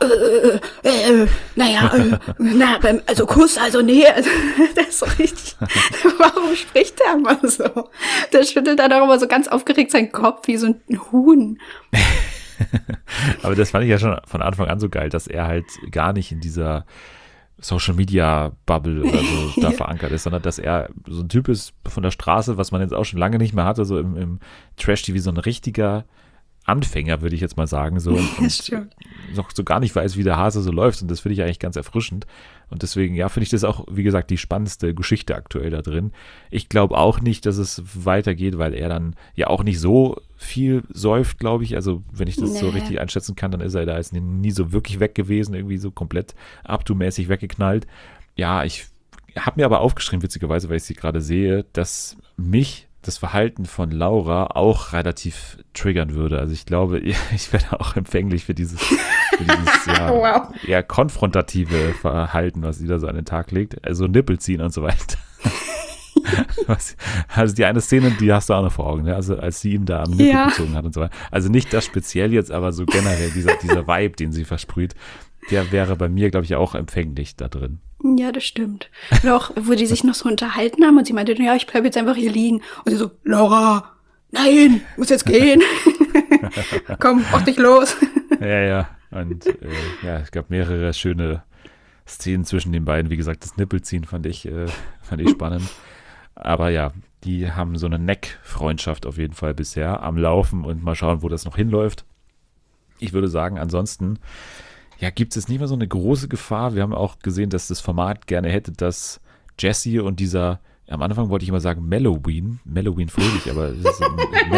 Speaker 2: also Kuss, also nee, also, das ist so richtig, warum spricht der immer so? Der schüttelt dann auch immer so ganz aufgeregt seinen Kopf wie so ein Huhn.
Speaker 1: Aber das fand ich ja schon von Anfang an so geil, dass er halt gar nicht in dieser Social-Media-Bubble oder so da verankert ist, sondern dass er so ein Typ ist von der Straße, was man jetzt auch schon lange nicht mehr hatte, so im Trash-TV, so ein richtiger Anfänger, würde ich jetzt mal sagen, so und noch so gar nicht weiß, wie der Hase so läuft und das finde ich eigentlich ganz erfrischend und deswegen, ja, finde ich das auch, wie gesagt, die spannendste Geschichte aktuell da drin. Ich glaube auch nicht, dass es weitergeht, weil er dann ja auch nicht so viel säuft, glaube ich, also wenn ich das so richtig einschätzen kann, dann ist er da jetzt nie so wirklich weg gewesen, irgendwie so komplett up-to-mäßig weggeknallt. Ja, ich habe mir aber aufgeschrieben, witzigerweise, weil ich sie gerade sehe, dass mich das Verhalten von Laura auch relativ triggern würde. Also ich glaube, ich werde auch empfänglich für dieses ja, eher konfrontative Verhalten, was sie da so an den Tag legt. Also Nippel ziehen und so weiter. Also die eine Szene, die hast du auch noch vor Augen, ne? Also als sie ihn da am Nippel gezogen hat und so weiter. Also nicht das speziell jetzt, aber so generell dieser Vibe, den sie versprüht, der wäre bei mir, glaube ich, auch empfänglich da drin.
Speaker 2: Ja, das stimmt. Und auch, wo die sich noch so unterhalten haben und sie meinte, ja, ich bleibe jetzt einfach hier liegen. Und sie so, Laura, nein, muss jetzt gehen. Komm, mach dich los.
Speaker 1: Ja. Und ja, es gab mehrere schöne Szenen zwischen den beiden. Wie gesagt, das Nippelziehen fand ich spannend. Aber ja, die haben so eine Neck-Freundschaft auf jeden Fall bisher am Laufen und mal schauen, wo das noch hinläuft. Ich würde sagen, ansonsten ja, gibt es nicht mehr so eine große Gefahr. Wir haben auch gesehen, dass das Format gerne hätte, dass Jessie und dieser, am Anfang wollte ich immer sagen Melloween Fröhlich, aber es ist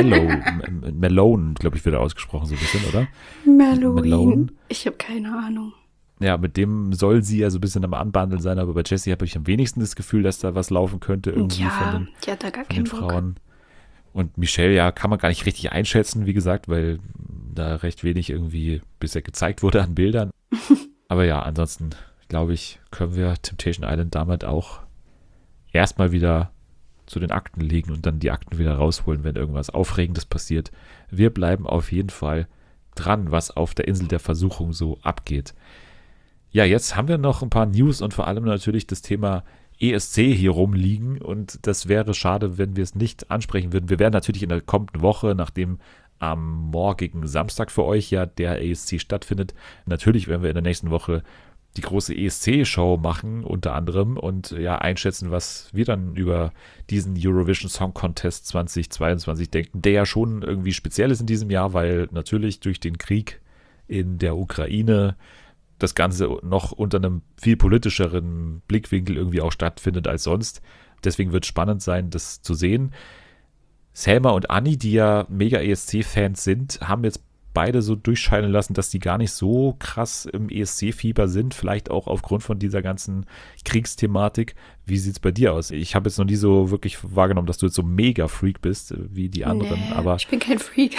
Speaker 1: Malone, glaube ich, wird er ausgesprochen so ein bisschen, oder?
Speaker 2: Malone. Ich habe keine Ahnung.
Speaker 1: Ja, mit dem soll sie ja so ein bisschen am Anbandeln sein, aber bei Jessie habe ich am wenigsten das Gefühl, dass da was laufen könnte irgendwie von den Frauen. Und Michelle, ja, kann man gar nicht richtig einschätzen, wie gesagt, weil da recht wenig irgendwie bisher gezeigt wurde an Bildern. Aber ja, ansonsten, glaube ich, können wir Temptation Island damit auch erstmal wieder zu den Akten legen und dann die Akten wieder rausholen, wenn irgendwas Aufregendes passiert. Wir bleiben auf jeden Fall dran, was auf der Insel der Versuchung so abgeht. Ja, jetzt haben wir noch ein paar News und vor allem natürlich das Thema ESC hier rumliegen und das wäre schade, wenn wir es nicht ansprechen würden. Wir werden natürlich in der kommenden Woche, nachdem am morgigen Samstag für euch ja der ESC stattfindet, natürlich werden wir in der nächsten Woche die große ESC-Show machen, unter anderem, und ja, einschätzen, was wir dann über diesen Eurovision Song Contest 2022 denken, der ja schon irgendwie speziell ist in diesem Jahr, weil natürlich durch den Krieg in der Ukraine das Ganze noch unter einem viel politischeren Blickwinkel irgendwie auch stattfindet als sonst. Deswegen wird es spannend sein, das zu sehen. Selma und Anni, die ja mega ESC-Fans sind, haben jetzt beide so durchscheinen lassen, dass die gar nicht so krass im ESC-Fieber sind, vielleicht auch aufgrund von dieser ganzen Kriegsthematik. Wie sieht es bei dir aus? Ich habe jetzt noch nie so wirklich wahrgenommen, dass du jetzt so mega Freak bist wie die anderen.
Speaker 2: Nee,
Speaker 1: aber
Speaker 2: ich bin kein Freak.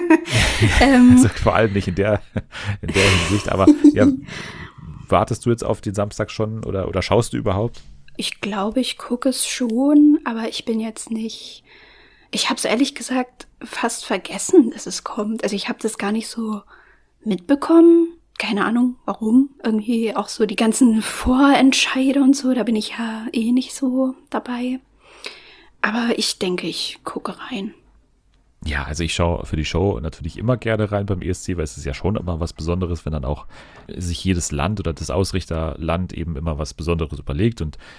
Speaker 1: also vor allem nicht in der Hinsicht. Aber ja, wartest du jetzt auf den Samstag schon oder schaust du überhaupt?
Speaker 2: Ich glaube, ich gucke es schon, aber ich bin jetzt nicht... Ich habe es ehrlich gesagt fast vergessen, dass es kommt. Also ich habe das gar nicht so mitbekommen. Keine Ahnung, warum. Irgendwie auch so die ganzen Vorentscheide und so, da bin ich ja eh nicht so dabei. Aber ich denke, ich gucke rein.
Speaker 1: Ja, also ich schaue für die Show natürlich immer gerne rein beim ESC, weil es ist ja schon immer was Besonderes, wenn dann auch sich jedes Land oder das Ausrichterland eben immer was Besonderes überlegt und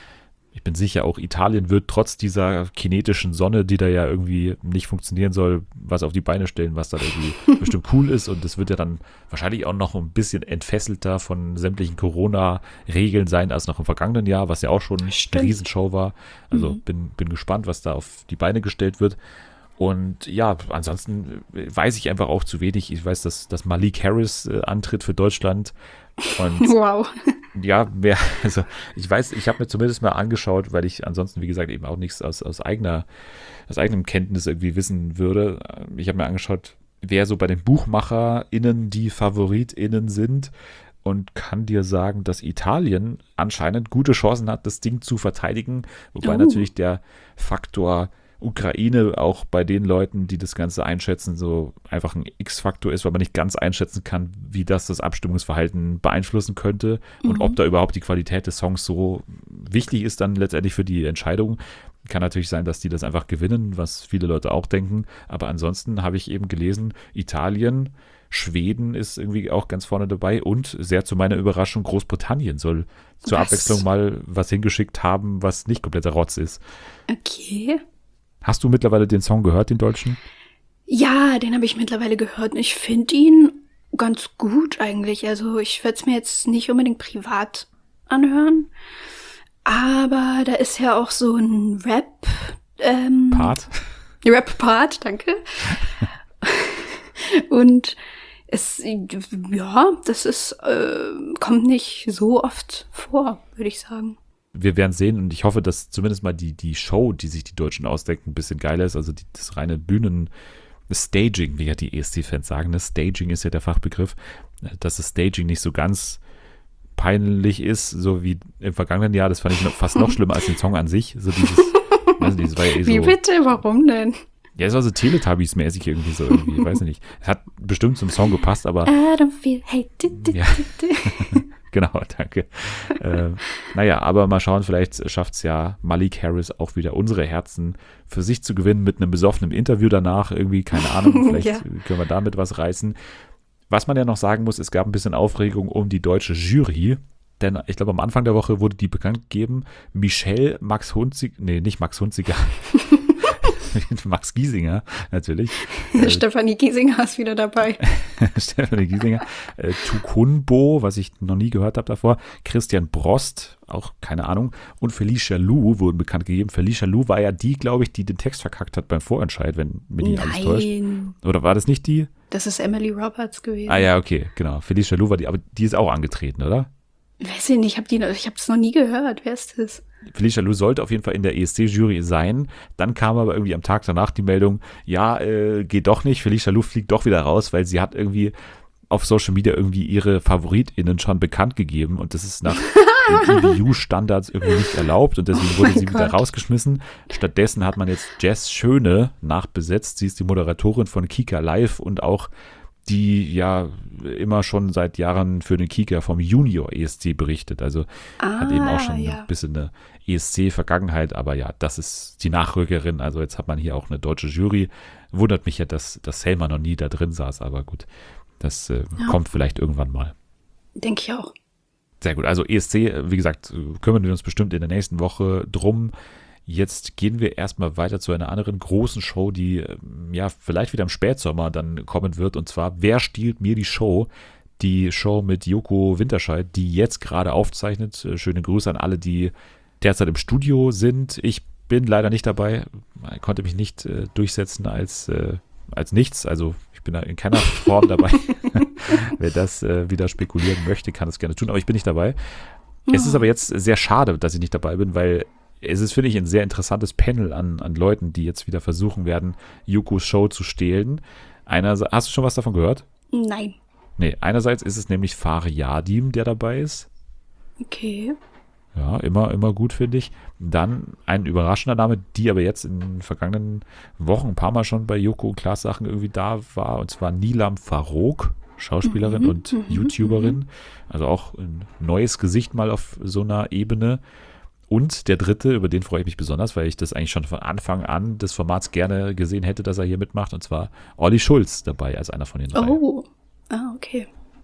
Speaker 1: Ich bin sicher, auch Italien wird trotz dieser kinetischen Sonne, die da ja irgendwie nicht funktionieren soll, was auf die Beine stellen, was dann irgendwie bestimmt cool ist. Und das wird ja dann wahrscheinlich auch noch ein bisschen entfesselter von sämtlichen Corona-Regeln sein als noch im vergangenen Jahr, was ja auch schon eine Riesenshow war. Also bin gespannt, was da auf die Beine gestellt wird. Und ja, ansonsten weiß ich einfach auch zu wenig. Ich weiß, dass Malik Harris antritt für Deutschland. Und
Speaker 2: Wow.
Speaker 1: ja, also ich weiß, ich habe mir zumindest mal angeschaut, weil ich ansonsten, wie gesagt, eben auch nichts aus eigenem Kenntnis irgendwie wissen würde. Ich habe mir angeschaut, wer so bei den BuchmacherInnen die FavoritInnen sind und kann dir sagen, dass Italien anscheinend gute Chancen hat, das Ding zu verteidigen, wobei natürlich der Faktor Ukraine auch bei den Leuten, die das Ganze einschätzen, so einfach ein X-Faktor ist, weil man nicht ganz einschätzen kann, wie das Abstimmungsverhalten beeinflussen könnte und ob da überhaupt die Qualität des Songs so wichtig ist dann letztendlich für die Entscheidung. Kann natürlich sein, dass die das einfach gewinnen, was viele Leute auch denken, aber ansonsten habe ich eben gelesen, Italien, Schweden ist irgendwie auch ganz vorne dabei und sehr zu meiner Überraschung Großbritannien soll zur Abwechslung mal was hingeschickt haben, was nicht kompletter Rotz ist.
Speaker 2: Okay.
Speaker 1: Hast du mittlerweile den Song gehört, den deutschen?
Speaker 2: Ja, den habe ich mittlerweile gehört und ich finde ihn ganz gut eigentlich. Also ich werde es mir jetzt nicht unbedingt privat anhören, aber da ist ja auch so ein Rap-Part, danke. Und das ist, kommt nicht so oft vor, würde ich sagen.
Speaker 1: Wir werden sehen und ich hoffe, dass zumindest mal die Show, die sich die Deutschen ausdenken, ein bisschen geiler ist. Also das reine Staging, wie ja die ESC-Fans sagen. Das Staging ist ja der Fachbegriff, dass das Staging nicht so ganz peinlich ist, so wie im vergangenen Jahr. Das fand ich fast noch schlimmer als den Song an sich. So das war ja so,
Speaker 2: wie bitte? Warum denn?
Speaker 1: Ja, es war so Teletubbies-mäßig irgendwie, ich weiß nicht. Es hat bestimmt zum Song gepasst, aber
Speaker 2: I don't feel hate.
Speaker 1: Ja. Genau, danke. Naja, aber mal schauen, vielleicht schafft es ja Malik Harris auch wieder unsere Herzen für sich zu gewinnen mit einem besoffenen Interview danach. Irgendwie, keine Ahnung, vielleicht können wir damit was reißen. Was man ja noch sagen muss, es gab ein bisschen Aufregung um die deutsche Jury. Denn ich glaube, am Anfang der Woche wurde die bekannt gegeben. Max Giesinger, natürlich.
Speaker 2: Stefanie Giesinger ist wieder dabei.
Speaker 1: Stefanie Giesinger. Tukunbo, was ich noch nie gehört habe davor. Christian Brost, auch keine Ahnung. Und Felicia Lou wurden bekannt gegeben. Felicia Lou war ja die, glaube ich, die den Text verkackt hat beim Vorentscheid, wenn mir nicht alles täuscht. Oder war das nicht die?
Speaker 2: Das ist Emily Roberts gewesen.
Speaker 1: Ah ja, okay, genau. Felicia Lou war die, aber die ist auch angetreten, oder?
Speaker 2: Weiß ich nicht, ich habe es noch nie gehört. Wer ist das?
Speaker 1: Felicia Lou sollte auf jeden Fall in der ESC-Jury sein. Dann kam aber irgendwie am Tag danach die Meldung, geht doch nicht. Felicia Lou fliegt doch wieder raus, weil sie hat irgendwie auf Social Media irgendwie ihre FavoritInnen schon bekannt gegeben und das ist nach den EBU-Standards irgendwie nicht erlaubt und deswegen wurde sie wieder rausgeschmissen. Stattdessen hat man jetzt Jess Schöne nachbesetzt. Sie ist die Moderatorin von Kika Live und auch die ja immer schon seit Jahren für den Kika vom Junior ESC berichtet. Also hat eben auch schon ein bisschen eine ESC-Vergangenheit, aber ja, das ist die Nachrückerin. Also jetzt hat man hier auch eine deutsche Jury. Wundert mich ja, dass Selma noch nie da drin saß, aber gut, das kommt vielleicht irgendwann mal.
Speaker 2: Denke ich auch.
Speaker 1: Sehr gut, also ESC, wie gesagt, kümmern wir uns bestimmt in der nächsten Woche drum. Jetzt gehen wir erstmal weiter zu einer anderen großen Show, die vielleicht wieder im Spätsommer dann kommen wird. Und zwar, wer stiehlt mir die Show? Die Show mit Joko Winterscheid, die jetzt gerade aufzeichnet. Schöne Grüße an alle, die derzeit im Studio sind. Ich bin leider nicht dabei, konnte mich nicht durchsetzen als nichts. Also ich bin da in keiner Form dabei. Wer das wieder spekulieren möchte, kann es gerne tun. Aber ich bin nicht dabei. Es ist aber jetzt sehr schade, dass ich nicht dabei bin, weil es ist, finde ich, ein sehr interessantes Panel an Leuten, die jetzt wieder versuchen werden, Jokos Show zu stehlen. Hast du schon was davon gehört?
Speaker 2: Nein.
Speaker 1: Nee, einerseits ist es nämlich Fariyadim, der dabei ist.
Speaker 2: Okay.
Speaker 1: Ja, immer gut, finde ich. Dann ein überraschender Name, die aber jetzt in den vergangenen Wochen ein paar Mal schon bei Joko und Klaas Sachen irgendwie da war, und zwar Nilam Farouk, Schauspielerin und YouTuberin. Also auch ein neues Gesicht mal auf so einer Ebene. Und der dritte, über den freue ich mich besonders, weil ich das eigentlich schon von Anfang an des Formats gerne gesehen hätte, dass er hier mitmacht. Und zwar Olli Schulz dabei als einer von den drei.
Speaker 2: Oh, okay.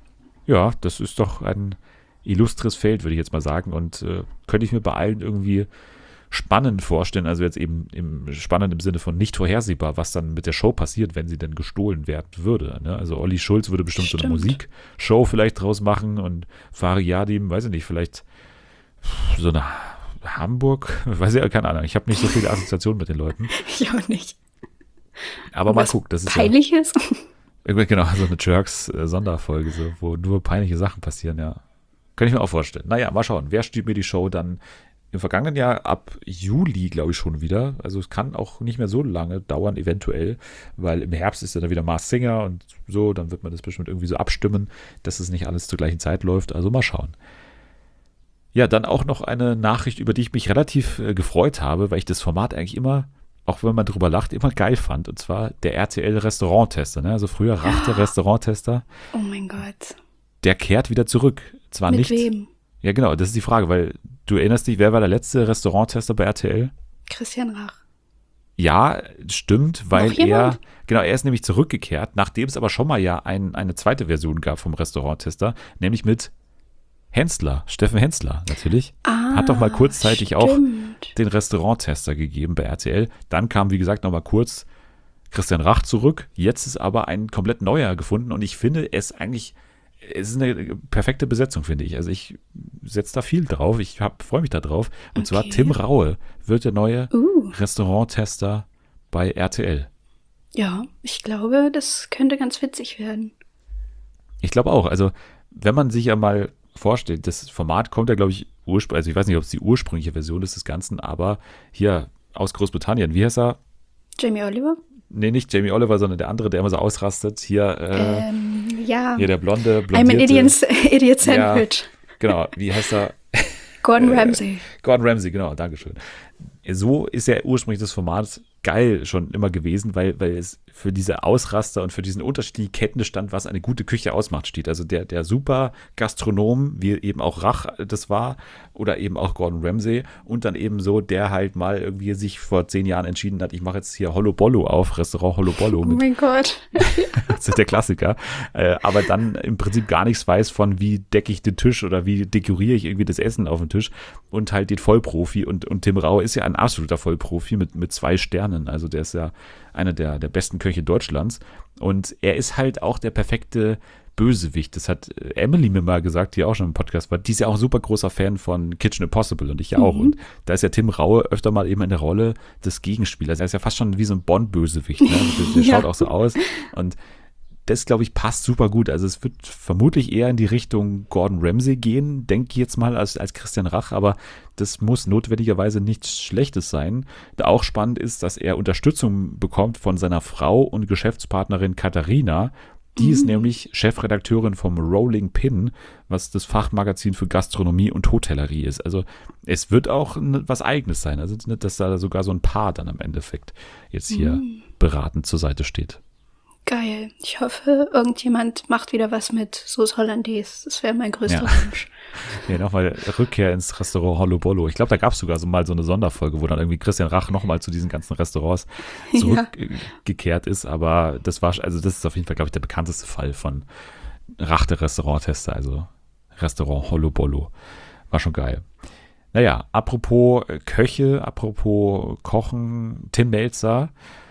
Speaker 1: Ja, das ist doch ein illustres Feld, würde ich jetzt mal sagen. Und könnte ich mir bei allen irgendwie spannend vorstellen, also jetzt eben spannend im Sinne von nicht vorhersehbar, was dann mit der Show passiert, wenn sie denn gestohlen werden würde. Ne? Also Olli Schulz würde bestimmt so eine Musikshow vielleicht draus machen und Fari Yadim, weiß ich nicht, vielleicht so eine Hamburg, weiß ich, keine Ahnung, ich habe nicht so viele Assoziationen mit den Leuten.
Speaker 2: Ich auch nicht.
Speaker 1: Aber mal gucken, das ist
Speaker 2: Peinliches?
Speaker 1: Ja, genau, so eine Jerks-Sonderfolge, so, wo nur peinliche Sachen passieren, ja. Kann ich mir auch vorstellen. Naja, mal schauen, wer stiehlt mir die Show dann im vergangenen Jahr ab Juli, glaube ich, schon wieder. Also es kann auch nicht mehr so lange dauern, eventuell, weil im Herbst ist ja dann wieder Masked Singer und so, dann wird man das bestimmt irgendwie so abstimmen, dass es nicht alles zur gleichen Zeit läuft. Also mal schauen. Ja, dann auch noch eine Nachricht, über die ich mich relativ gefreut habe, weil ich das Format eigentlich immer, auch wenn man drüber lacht, immer geil fand. Und zwar der RTL-Restauranttester. Ne? Also früher Rache Restauranttester.
Speaker 2: Oh mein Gott.
Speaker 1: Der kehrt wieder zurück. Zwar
Speaker 2: Mit
Speaker 1: nicht.
Speaker 2: wem?
Speaker 1: Ja, genau, das ist die Frage, weil du erinnerst dich, wer war der letzte Restauranttester bei RTL?
Speaker 2: Christian Rach.
Speaker 1: Ja, stimmt, weil
Speaker 2: Noch jemand?
Speaker 1: er ist nämlich zurückgekehrt, nachdem es aber schon mal ja eine zweite Version gab vom Restauranttester, nämlich mit Steffen Hensler natürlich. Hat doch mal kurzzeitig auch den Restauranttester gegeben bei RTL. Dann kam, wie gesagt, nochmal kurz Christian Rach zurück. Jetzt ist aber ein komplett neuer gefunden und ich finde es ist eine perfekte Besetzung, finde ich. Also ich setze da viel drauf. Ich freue mich da drauf. Und zwar Tim Raue wird der neue Restauranttester bei RTL.
Speaker 2: Ja, ich glaube, das könnte ganz witzig werden.
Speaker 1: Ich glaube auch. Also wenn man sich ja mal vorstellt, das Format kommt ja, glaube ich, ursprünglich, also ich weiß nicht, ob es die ursprüngliche Version ist des Ganzen, aber hier aus Großbritannien, wie heißt er?
Speaker 2: Jamie Oliver?
Speaker 1: Nee, nicht Jamie Oliver, sondern der andere, der immer so ausrastet. Hier,
Speaker 2: ja.
Speaker 1: Hier der blondierte.
Speaker 2: I'm an Idiot Sandwich.
Speaker 1: Ja, genau, wie heißt er?
Speaker 2: Gordon Ramsay.
Speaker 1: Gordon Ramsay, genau, dankeschön. So ist ja ursprünglich das Format geil schon immer gewesen, weil es für diese Ausraster und für diesen unterschiedlichen Kettenstand, was eine gute Küche ausmacht, steht. Also der super Gastronom, wie eben auch Rach das war, oder eben auch Gordon Ramsay und dann eben so, der halt mal irgendwie sich vor 10 Jahren entschieden hat, ich mache jetzt hier Hollo Bollo auf, Restaurant Hollo Bollo.
Speaker 2: Oh mein Gott.
Speaker 1: Das ist der Klassiker. Aber dann im Prinzip gar nichts weiß von, wie decke ich den Tisch oder wie dekoriere ich irgendwie das Essen auf dem Tisch und halt den Vollprofi. Und Tim Raue ist ja ein absoluter Vollprofi mit 2 Sternen. Also der ist ja einer der besten Köche Deutschlands. Und er ist halt auch der perfekte Bösewicht. Das hat Emily mir mal gesagt, die auch schon im Podcast war. Die ist ja auch ein super großer Fan von Kitchen Impossible und ich ja auch. Und da ist ja Tim Raue öfter mal eben in der Rolle des Gegenspielers. Er ist ja fast schon wie so ein Bond-Bösewicht. Ne? Der schaut auch so aus. Und das, glaube ich, passt super gut. Also es wird vermutlich eher in die Richtung Gordon Ramsay gehen, denke ich jetzt mal, als Christian Rach, aber das muss notwendigerweise nichts Schlechtes sein. Da auch spannend ist, dass er Unterstützung bekommt von seiner Frau und Geschäftspartnerin Katharina. Die ist nämlich Chefredakteurin vom Rolling Pin, was das Fachmagazin für Gastronomie und Hotellerie ist. Also es wird auch was Eigenes sein. Also nicht, dass da sogar so ein Paar dann am Endeffekt jetzt hier beratend zur Seite steht.
Speaker 2: Geil. Ich hoffe, irgendjemand macht wieder was mit Sauce Hollandaise. Das wäre mein größter Wunsch.
Speaker 1: Ja, nochmal Rückkehr ins Restaurant Hollo Bollo. Ich glaube, da gab es sogar mal so eine Sonderfolge, wo dann irgendwie Christian Rach nochmal zu diesen ganzen Restaurants zurückgekehrt ist. Aber das ist auf jeden Fall, glaube ich, der bekannteste Fall von Rach, der Restauranttester. Also Restaurant Hollo Bollo. War schon geil. Naja, apropos Köche, apropos Kochen, Tim Melzer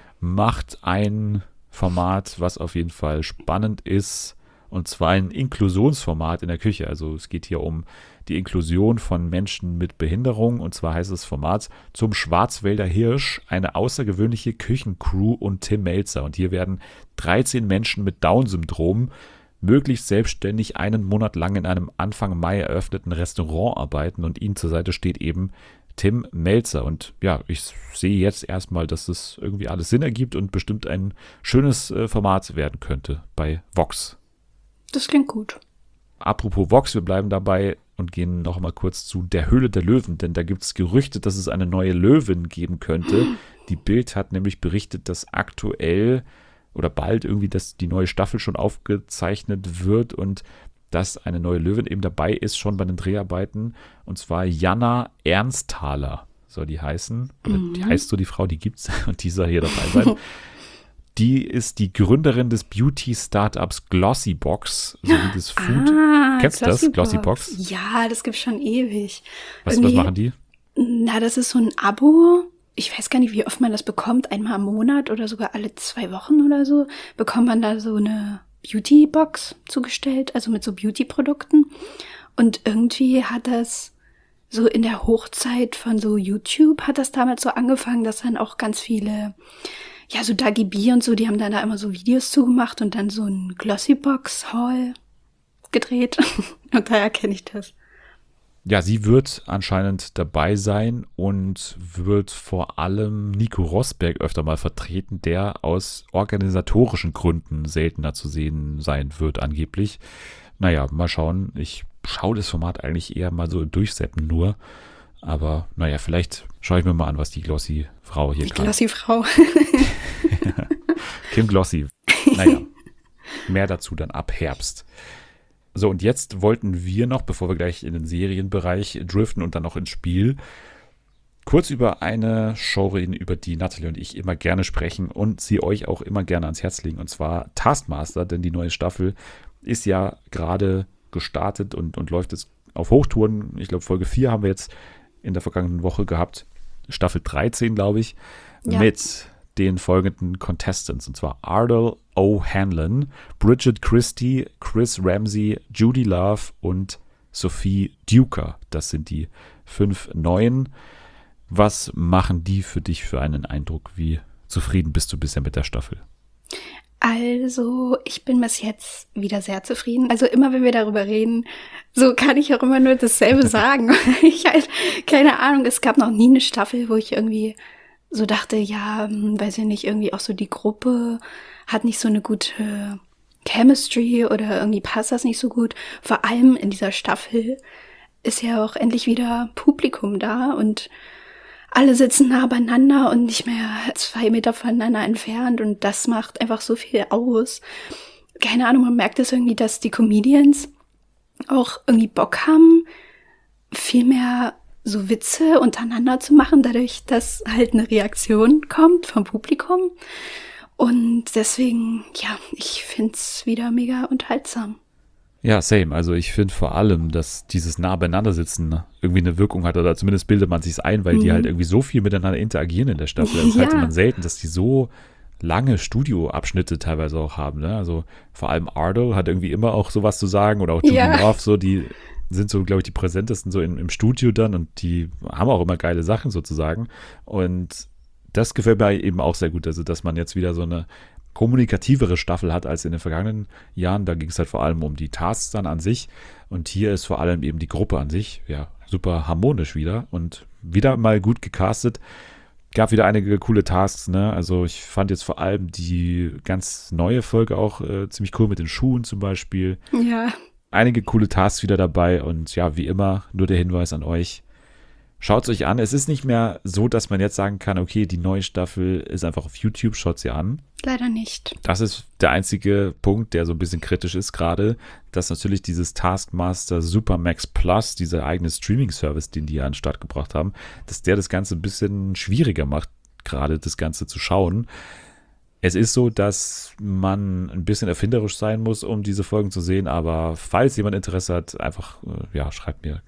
Speaker 1: macht ein Format, was auf jeden Fall spannend ist, und zwar ein Inklusionsformat in der Küche. Also es geht hier um die Inklusion von Menschen mit Behinderung, und zwar heißt das Format Zum Schwarzwälder Hirsch, eine außergewöhnliche Küchencrew und Tim Melzer. Und hier werden 13 Menschen mit Down-Syndrom möglichst selbstständig einen Monat lang in einem Anfang Mai eröffneten Restaurant arbeiten, und ihnen zur Seite steht eben Tim Melzer. Und ja, ich sehe jetzt erstmal, dass das irgendwie alles Sinn ergibt und bestimmt ein schönes Format werden könnte bei Vox.
Speaker 2: Das klingt gut.
Speaker 1: Apropos Vox, wir bleiben dabei und gehen noch mal kurz zu der Höhle der Löwen, denn da gibt es Gerüchte, dass es eine neue Löwin geben könnte. Die Bild hat nämlich berichtet, dass aktuell oder bald irgendwie die neue Staffel schon aufgezeichnet wird und dass eine neue Löwin eben dabei ist, schon bei den Dreharbeiten. Und zwar Jana Ernsthaler soll die heißen. Oder die heißt so, die Frau, die gibt's. Und die soll hier dabei sein. Die ist die Gründerin des Beauty-Startups Glossybox, sowie des Food. Kennst du das, Glossybox?
Speaker 2: Ja, das gibt's schon ewig.
Speaker 1: Was machen die?
Speaker 2: Na, das ist so ein Abo. Ich weiß gar nicht, wie oft man das bekommt. Einmal im Monat oder sogar alle 2 Wochen oder so bekommt man da so eine Beauty-Box zugestellt, also mit so Beauty-Produkten. Und irgendwie hat das so in der Hochzeit von so YouTube hat das damals so angefangen, dass dann auch ganz viele, ja, so Dagi B und so, die haben dann da immer so Videos zugemacht und dann so ein Glossybox-Haul gedreht. Und daher kenne ich das.
Speaker 1: Ja, sie wird anscheinend dabei sein und wird vor allem Nico Rosberg öfter mal vertreten, der aus organisatorischen Gründen seltener zu sehen sein wird angeblich. Naja, mal schauen. Ich schaue das Format eigentlich eher mal so durchseppen nur. Aber naja, vielleicht schaue ich mir mal an, was die Glossy-Frau hier kann.
Speaker 2: Die Glossy-Frau.
Speaker 1: Kim Glossy. Naja, mehr dazu dann ab Herbst. So, und jetzt wollten wir noch, bevor wir gleich in den Serienbereich driften und dann noch ins Spiel, kurz über eine Show reden, über die Natalie und ich immer gerne sprechen und sie euch auch immer gerne ans Herz legen, und zwar Taskmaster, denn die neue Staffel ist ja gerade gestartet und läuft jetzt auf Hochtouren. Ich glaube, Folge 4 haben wir jetzt in der vergangenen Woche gehabt, Staffel 13, glaube ich,
Speaker 2: Ja.
Speaker 1: mit den folgenden Contestants, und zwar Ardell O'Hanlon, Bridget Christie, Chris Ramsey, Judy Love und Sophie Duker. Das sind die 5 Neuen. Was machen die für dich für einen Eindruck? Wie zufrieden bist du bisher mit der Staffel?
Speaker 2: Also, ich bin bis jetzt wieder sehr zufrieden. Also immer, wenn wir darüber reden, so kann ich auch immer nur dasselbe sagen. Ich halt, keine Ahnung, es gab noch nie eine Staffel, wo ich irgendwie so dachte, ja, weiß ich nicht, irgendwie auch so die Gruppe hat nicht so eine gute Chemistry oder irgendwie passt das nicht so gut. Vor allem in dieser Staffel ist ja auch endlich wieder Publikum da und alle sitzen nah beieinander und nicht mehr 2 Meter voneinander entfernt, und das macht einfach so viel aus. Keine Ahnung, man merkt es irgendwie, dass die Comedians auch irgendwie Bock haben, viel mehr so Witze untereinander zu machen, dadurch, dass halt eine Reaktion kommt vom Publikum. Und deswegen, ja, ich find's wieder mega unterhaltsam.
Speaker 1: Ja, same. Also ich finde vor allem, dass dieses nah beieinander sitzen irgendwie eine Wirkung hat, oder zumindest bildet man sich's ein, weil die halt irgendwie so viel miteinander interagieren in der Staffel. Das hatte man selten, dass die so lange Studioabschnitte teilweise auch haben. Ne? Also vor allem Ardell hat irgendwie immer auch sowas zu sagen, oder auch Judy Love, so, die sind so, glaube ich, die präsentesten so im Studio dann, und die haben auch immer geile Sachen sozusagen. Und das gefällt mir eben auch sehr gut, also dass man jetzt wieder so eine kommunikativere Staffel hat als in den vergangenen Jahren. Da ging es halt vor allem um die Tasks dann an sich, und hier ist vor allem eben die Gruppe an sich, ja, super harmonisch wieder und wieder mal gut gecastet. Gab wieder einige coole Tasks, ne? Also ich fand jetzt vor allem die ganz neue Folge auch ziemlich cool mit den Schuhen zum Beispiel.
Speaker 2: Ja.
Speaker 1: Einige coole Tasks wieder dabei, und ja, wie immer, nur der Hinweis an euch: Schaut es euch an. Es ist nicht mehr so, dass man jetzt sagen kann, okay, die neue Staffel ist einfach auf YouTube, schaut sie an.
Speaker 2: Leider nicht.
Speaker 1: Das ist der einzige Punkt, der so ein bisschen kritisch ist gerade, dass natürlich dieses Taskmaster Supermax Plus, dieser eigene Streaming-Service, den die an den Start gebracht haben, dass der das Ganze ein bisschen schwieriger macht, gerade das Ganze zu schauen. Es ist so, dass man ein bisschen erfinderisch sein muss, um diese Folgen zu sehen, aber falls jemand Interesse hat, einfach, ja, schreibt mir.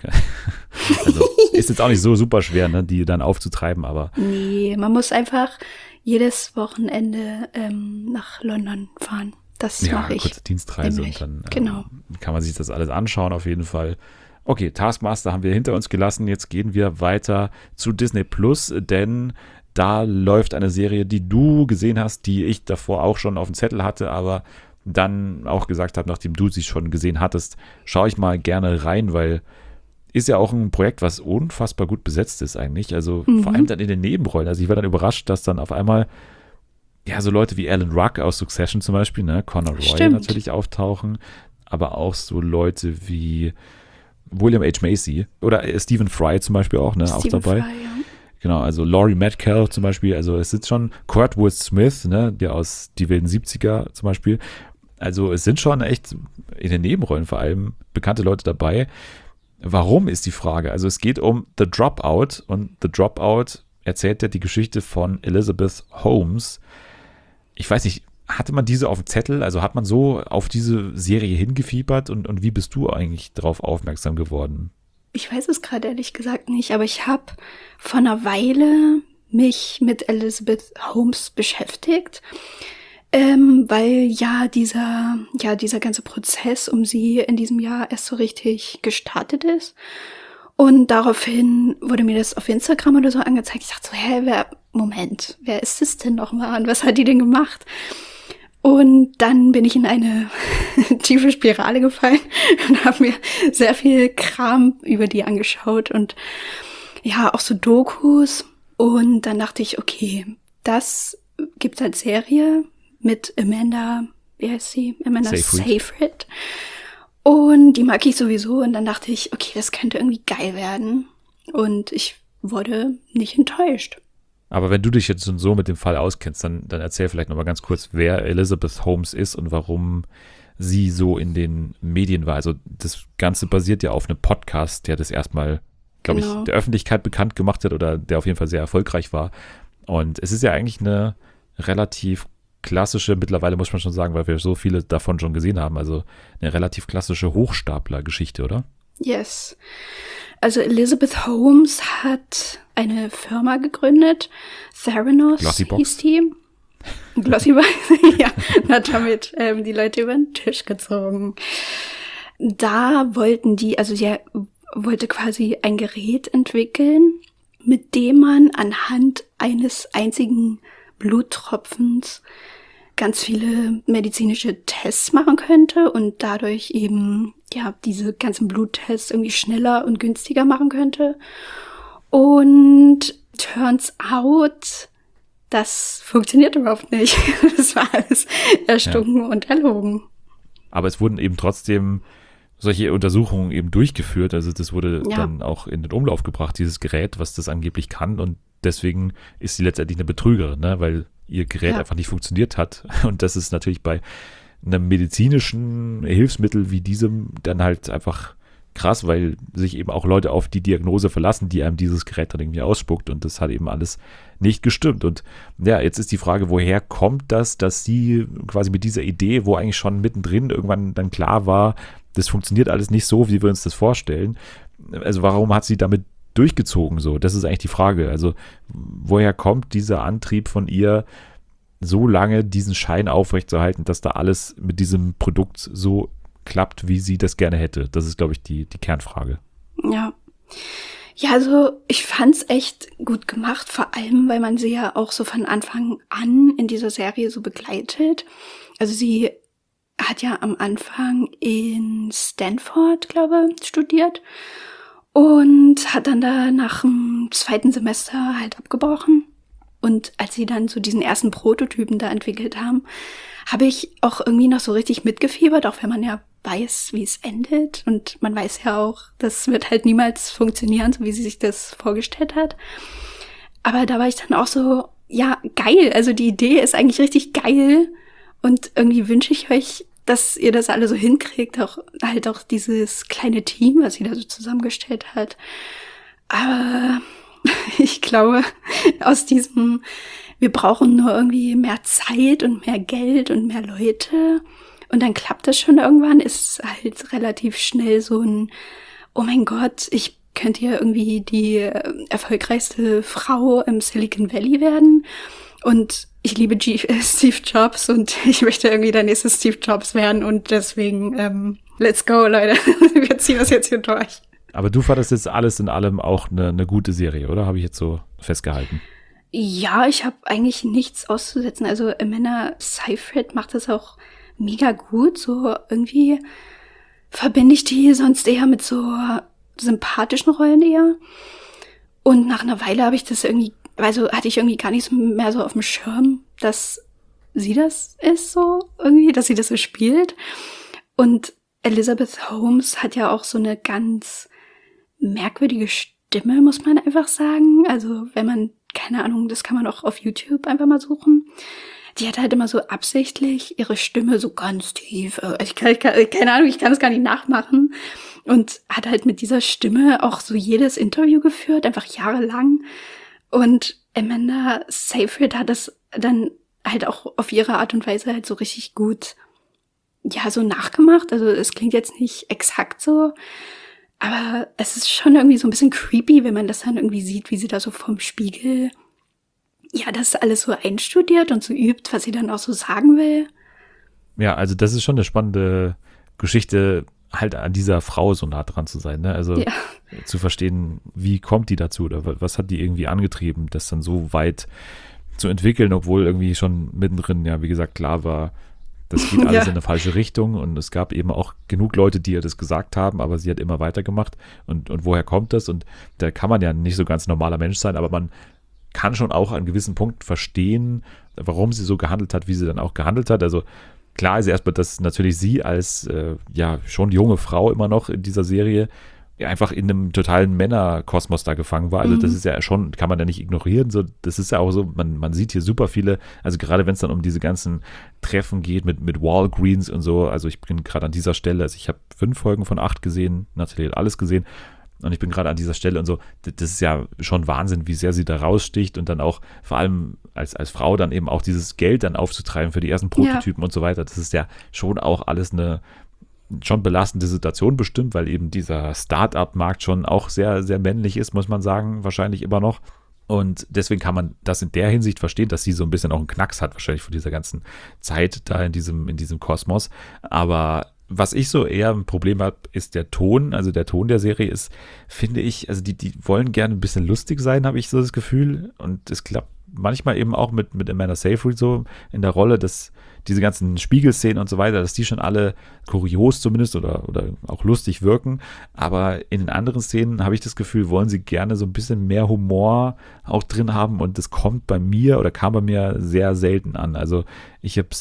Speaker 1: Also ist jetzt auch nicht so super schwer, ne, die dann aufzutreiben, aber
Speaker 2: Nee, man muss einfach jedes Wochenende nach London fahren. Das
Speaker 1: ja,
Speaker 2: mache ich.
Speaker 1: kurze Dienstreise,
Speaker 2: nämlich.
Speaker 1: und dann
Speaker 2: Genau.
Speaker 1: kann man sich das alles anschauen auf jeden Fall. Okay, Taskmaster haben wir hinter uns gelassen. Jetzt gehen wir weiter zu Disney Plus, denn da läuft eine Serie, die du gesehen hast, die ich davor auch schon auf dem Zettel hatte, aber dann auch gesagt habe, nachdem du sie schon gesehen hattest, schaue ich mal gerne rein, weil ist ja auch ein Projekt, was unfassbar gut besetzt ist eigentlich. Also vor allem dann in den Nebenrollen. Also ich war dann überrascht, dass dann auf einmal ja so Leute wie Alan Ruck aus Succession zum Beispiel, ne, Conor Roy
Speaker 2: Stimmt.
Speaker 1: natürlich auftauchen, aber auch so Leute wie William H. Macy oder Stephen Fry zum Beispiel auch, ne, auch
Speaker 2: Stephen
Speaker 1: dabei.
Speaker 2: Fry, ja.
Speaker 1: Genau, also Laurie Metcalf zum Beispiel, also es sind schon Kurtwood Smith, ne, der aus die wilden 70er zum Beispiel. Also es sind schon echt in den Nebenrollen vor allem bekannte Leute dabei. Warum ist die Frage? Also es geht um The Dropout, und The Dropout erzählt ja die Geschichte von Elizabeth Holmes. Ich weiß nicht, hatte man diese auf dem Zettel? Also hat man so auf diese Serie hingefiebert, und wie bist du eigentlich darauf aufmerksam geworden?
Speaker 2: Ich weiß es gerade ehrlich gesagt nicht, aber ich habe vor einer Weile mich mit Elizabeth Holmes beschäftigt, weil dieser ganze Prozess um sie in diesem Jahr erst so richtig gestartet ist. Und daraufhin wurde mir das auf Instagram oder so angezeigt. Ich dachte so, wer ist das denn nochmal und was hat die denn gemacht? Und dann bin ich in eine tiefe Spirale gefallen und habe mir sehr viel Kram über die angeschaut und ja, auch so Dokus. Und dann dachte ich, okay, das gibt's als Serie mit Amanda, wie heißt sie? Amanda Seyfried. Und die mag ich sowieso. Und dann dachte ich, okay, das könnte irgendwie geil werden. Und ich wurde nicht enttäuscht.
Speaker 1: Aber wenn du dich jetzt so mit dem Fall auskennst, dann erzähl vielleicht nochmal ganz kurz, wer Elizabeth Holmes ist und warum sie so in den Medien war. Also das Ganze basiert ja auf einem Podcast, der das erstmal, glaube ich, der Öffentlichkeit bekannt gemacht hat oder der auf jeden Fall sehr erfolgreich war. Und es ist ja eigentlich eine relativ klassische, mittlerweile muss man schon sagen, weil wir so viele davon schon gesehen haben, also eine relativ klassische Hochstapler-Geschichte, oder?
Speaker 2: Yes. Also Elizabeth Holmes hat eine Firma gegründet, Theranos hieß die. Glossybox, ja, und hat damit die Leute über den Tisch gezogen. Da wollten die, also sie wollte quasi ein Gerät entwickeln, mit dem man anhand eines einzigen Bluttropfens ganz viele medizinische Tests machen könnte und dadurch eben, ja, diese ganzen Bluttests irgendwie schneller und günstiger machen könnte. Und turns out, das funktioniert überhaupt nicht. Das war alles erstunken und erlogen.
Speaker 1: Aber es wurden eben trotzdem solche Untersuchungen eben durchgeführt. Also das wurde dann auch in den Umlauf gebracht, dieses Gerät, was das angeblich kann. Und deswegen ist sie letztendlich eine Betrügerin, ne? Weil ihr Gerät einfach nicht funktioniert hat. Und das ist natürlich bei einem medizinischen Hilfsmittel wie diesem dann halt einfach krass, weil sich eben auch Leute auf die Diagnose verlassen, die einem dieses Gerät dann irgendwie ausspuckt. Und das hat eben alles nicht gestimmt. Und ja, jetzt ist die Frage, woher kommt das, dass sie quasi mit dieser Idee, wo eigentlich schon mittendrin irgendwann dann klar war, das funktioniert alles nicht so, wie wir uns das vorstellen. Also warum hat sie damit durchgezogen so? Das ist eigentlich die Frage. Also woher kommt dieser Antrieb von ihr, so lange diesen Schein aufrechtzuerhalten, dass da alles mit diesem Produkt so klappt, wie sie das gerne hätte? Das ist, glaube ich, die Kernfrage.
Speaker 2: Ja. Ja, also ich fand's echt gut gemacht, vor allem, weil man sie ja auch so von Anfang an in dieser Serie so begleitet. Also sie hat ja am Anfang in Stanford, glaube ich, studiert und hat dann da nach dem 2. Semester halt abgebrochen. Und als sie dann so diesen ersten Prototypen da entwickelt haben, habe ich auch irgendwie noch so richtig mitgefiebert, auch wenn man ja weiß, wie es endet. Und man weiß ja auch, das wird halt niemals funktionieren, so wie sie sich das vorgestellt hat. Aber da war ich dann auch so, ja, geil. Also die Idee ist eigentlich richtig geil. Und irgendwie wünsche ich euch, dass ihr das alle so hinkriegt. Auch dieses kleine Team, was sie da so zusammengestellt hat. Aber ich glaube, aus diesem, wir brauchen nur irgendwie mehr Zeit und mehr Geld und mehr Leute und dann klappt das schon irgendwann, ist halt relativ schnell so ein, oh mein Gott, ich könnte ja irgendwie die erfolgreichste Frau im Silicon Valley werden und ich liebe Steve Jobs und ich möchte irgendwie der nächste Steve Jobs werden und deswegen, let's go, Leute, wir ziehen das jetzt hier durch.
Speaker 1: Aber du fandest jetzt alles in allem auch eine gute Serie, oder? Habe ich jetzt so festgehalten?
Speaker 2: Ja, ich habe eigentlich nichts auszusetzen. Also Amanda Seyfried macht das auch mega gut. So irgendwie verbinde ich die sonst eher mit so sympathischen Rollen eher. Und nach einer Weile habe ich das irgendwie, also hatte ich irgendwie gar nichts mehr so auf dem Schirm, dass sie das ist so irgendwie, dass sie das so spielt. Und Elizabeth Holmes hat ja auch so eine ganz merkwürdige Stimme, muss man einfach sagen. Also wenn man, keine Ahnung, das kann man auch auf YouTube einfach mal suchen. Die hat halt immer so absichtlich ihre Stimme so ganz tief. Keine Ahnung, ich kann das gar nicht nachmachen. Und hat halt mit dieser Stimme auch so jedes Interview geführt, einfach jahrelang. Und Amanda Seyfried hat das dann halt auch auf ihre Art und Weise halt so richtig gut, ja, so nachgemacht. Also es klingt jetzt nicht exakt so, Aber es ist schon irgendwie so ein bisschen creepy, wenn man das dann irgendwie sieht, wie sie da so vom Spiegel, ja, das alles so einstudiert und so übt, was sie dann auch so sagen will.
Speaker 1: Ja, also das ist schon eine spannende Geschichte, halt an dieser Frau so nah dran zu sein, ne? Also zu verstehen, wie kommt die dazu oder was hat die irgendwie angetrieben, das dann so weit zu entwickeln, obwohl irgendwie schon mittendrin, ja, wie gesagt, klar war, das geht alles in eine falsche Richtung und es gab eben auch genug Leute, die ihr das gesagt haben, aber sie hat immer weitergemacht und woher kommt das? Und da kann man ja nicht so ganz normaler Mensch sein, aber man kann schon auch an gewissen Punkten verstehen, warum sie so gehandelt hat, wie sie dann auch gehandelt hat. Also klar ist erstmal, dass natürlich sie als schon junge Frau immer noch in dieser Serie einfach in einem totalen Männerkosmos da gefangen war. Also das ist ja schon, kann man ja nicht ignorieren. So, das ist ja auch so, man sieht hier super viele, also gerade wenn es dann um diese ganzen Treffen geht mit Walgreens und so, also ich bin gerade an dieser Stelle, also ich habe 5 Folgen von 8 gesehen, Natalie hat alles gesehen und ich bin gerade an dieser Stelle und so, das ist ja schon Wahnsinn, wie sehr sie da raussticht und dann auch vor allem als Frau dann eben auch dieses Geld dann aufzutreiben für die ersten Prototypen und so weiter. Das ist ja schon auch alles eine schon belastende Situation bestimmt, weil eben dieser Start-up-Markt schon auch sehr, sehr männlich ist, muss man sagen, wahrscheinlich immer noch. Und deswegen kann man das in der Hinsicht verstehen, dass sie so ein bisschen auch einen Knacks hat, wahrscheinlich von dieser ganzen Zeit da in diesem Kosmos. Aber was ich so eher ein Problem habe, ist der Ton. Also der Ton der Serie ist, finde ich, also die wollen gerne ein bisschen lustig sein, habe ich so das Gefühl. Und es klappt manchmal eben auch mit Amanda Seyfried so in der Rolle, dass diese ganzen Spiegelszenen und so weiter, dass die schon alle kurios zumindest oder auch lustig wirken. Aber in den anderen Szenen habe ich das Gefühl, wollen sie gerne so ein bisschen mehr Humor auch drin haben und das kam bei mir sehr selten an. Also ich habe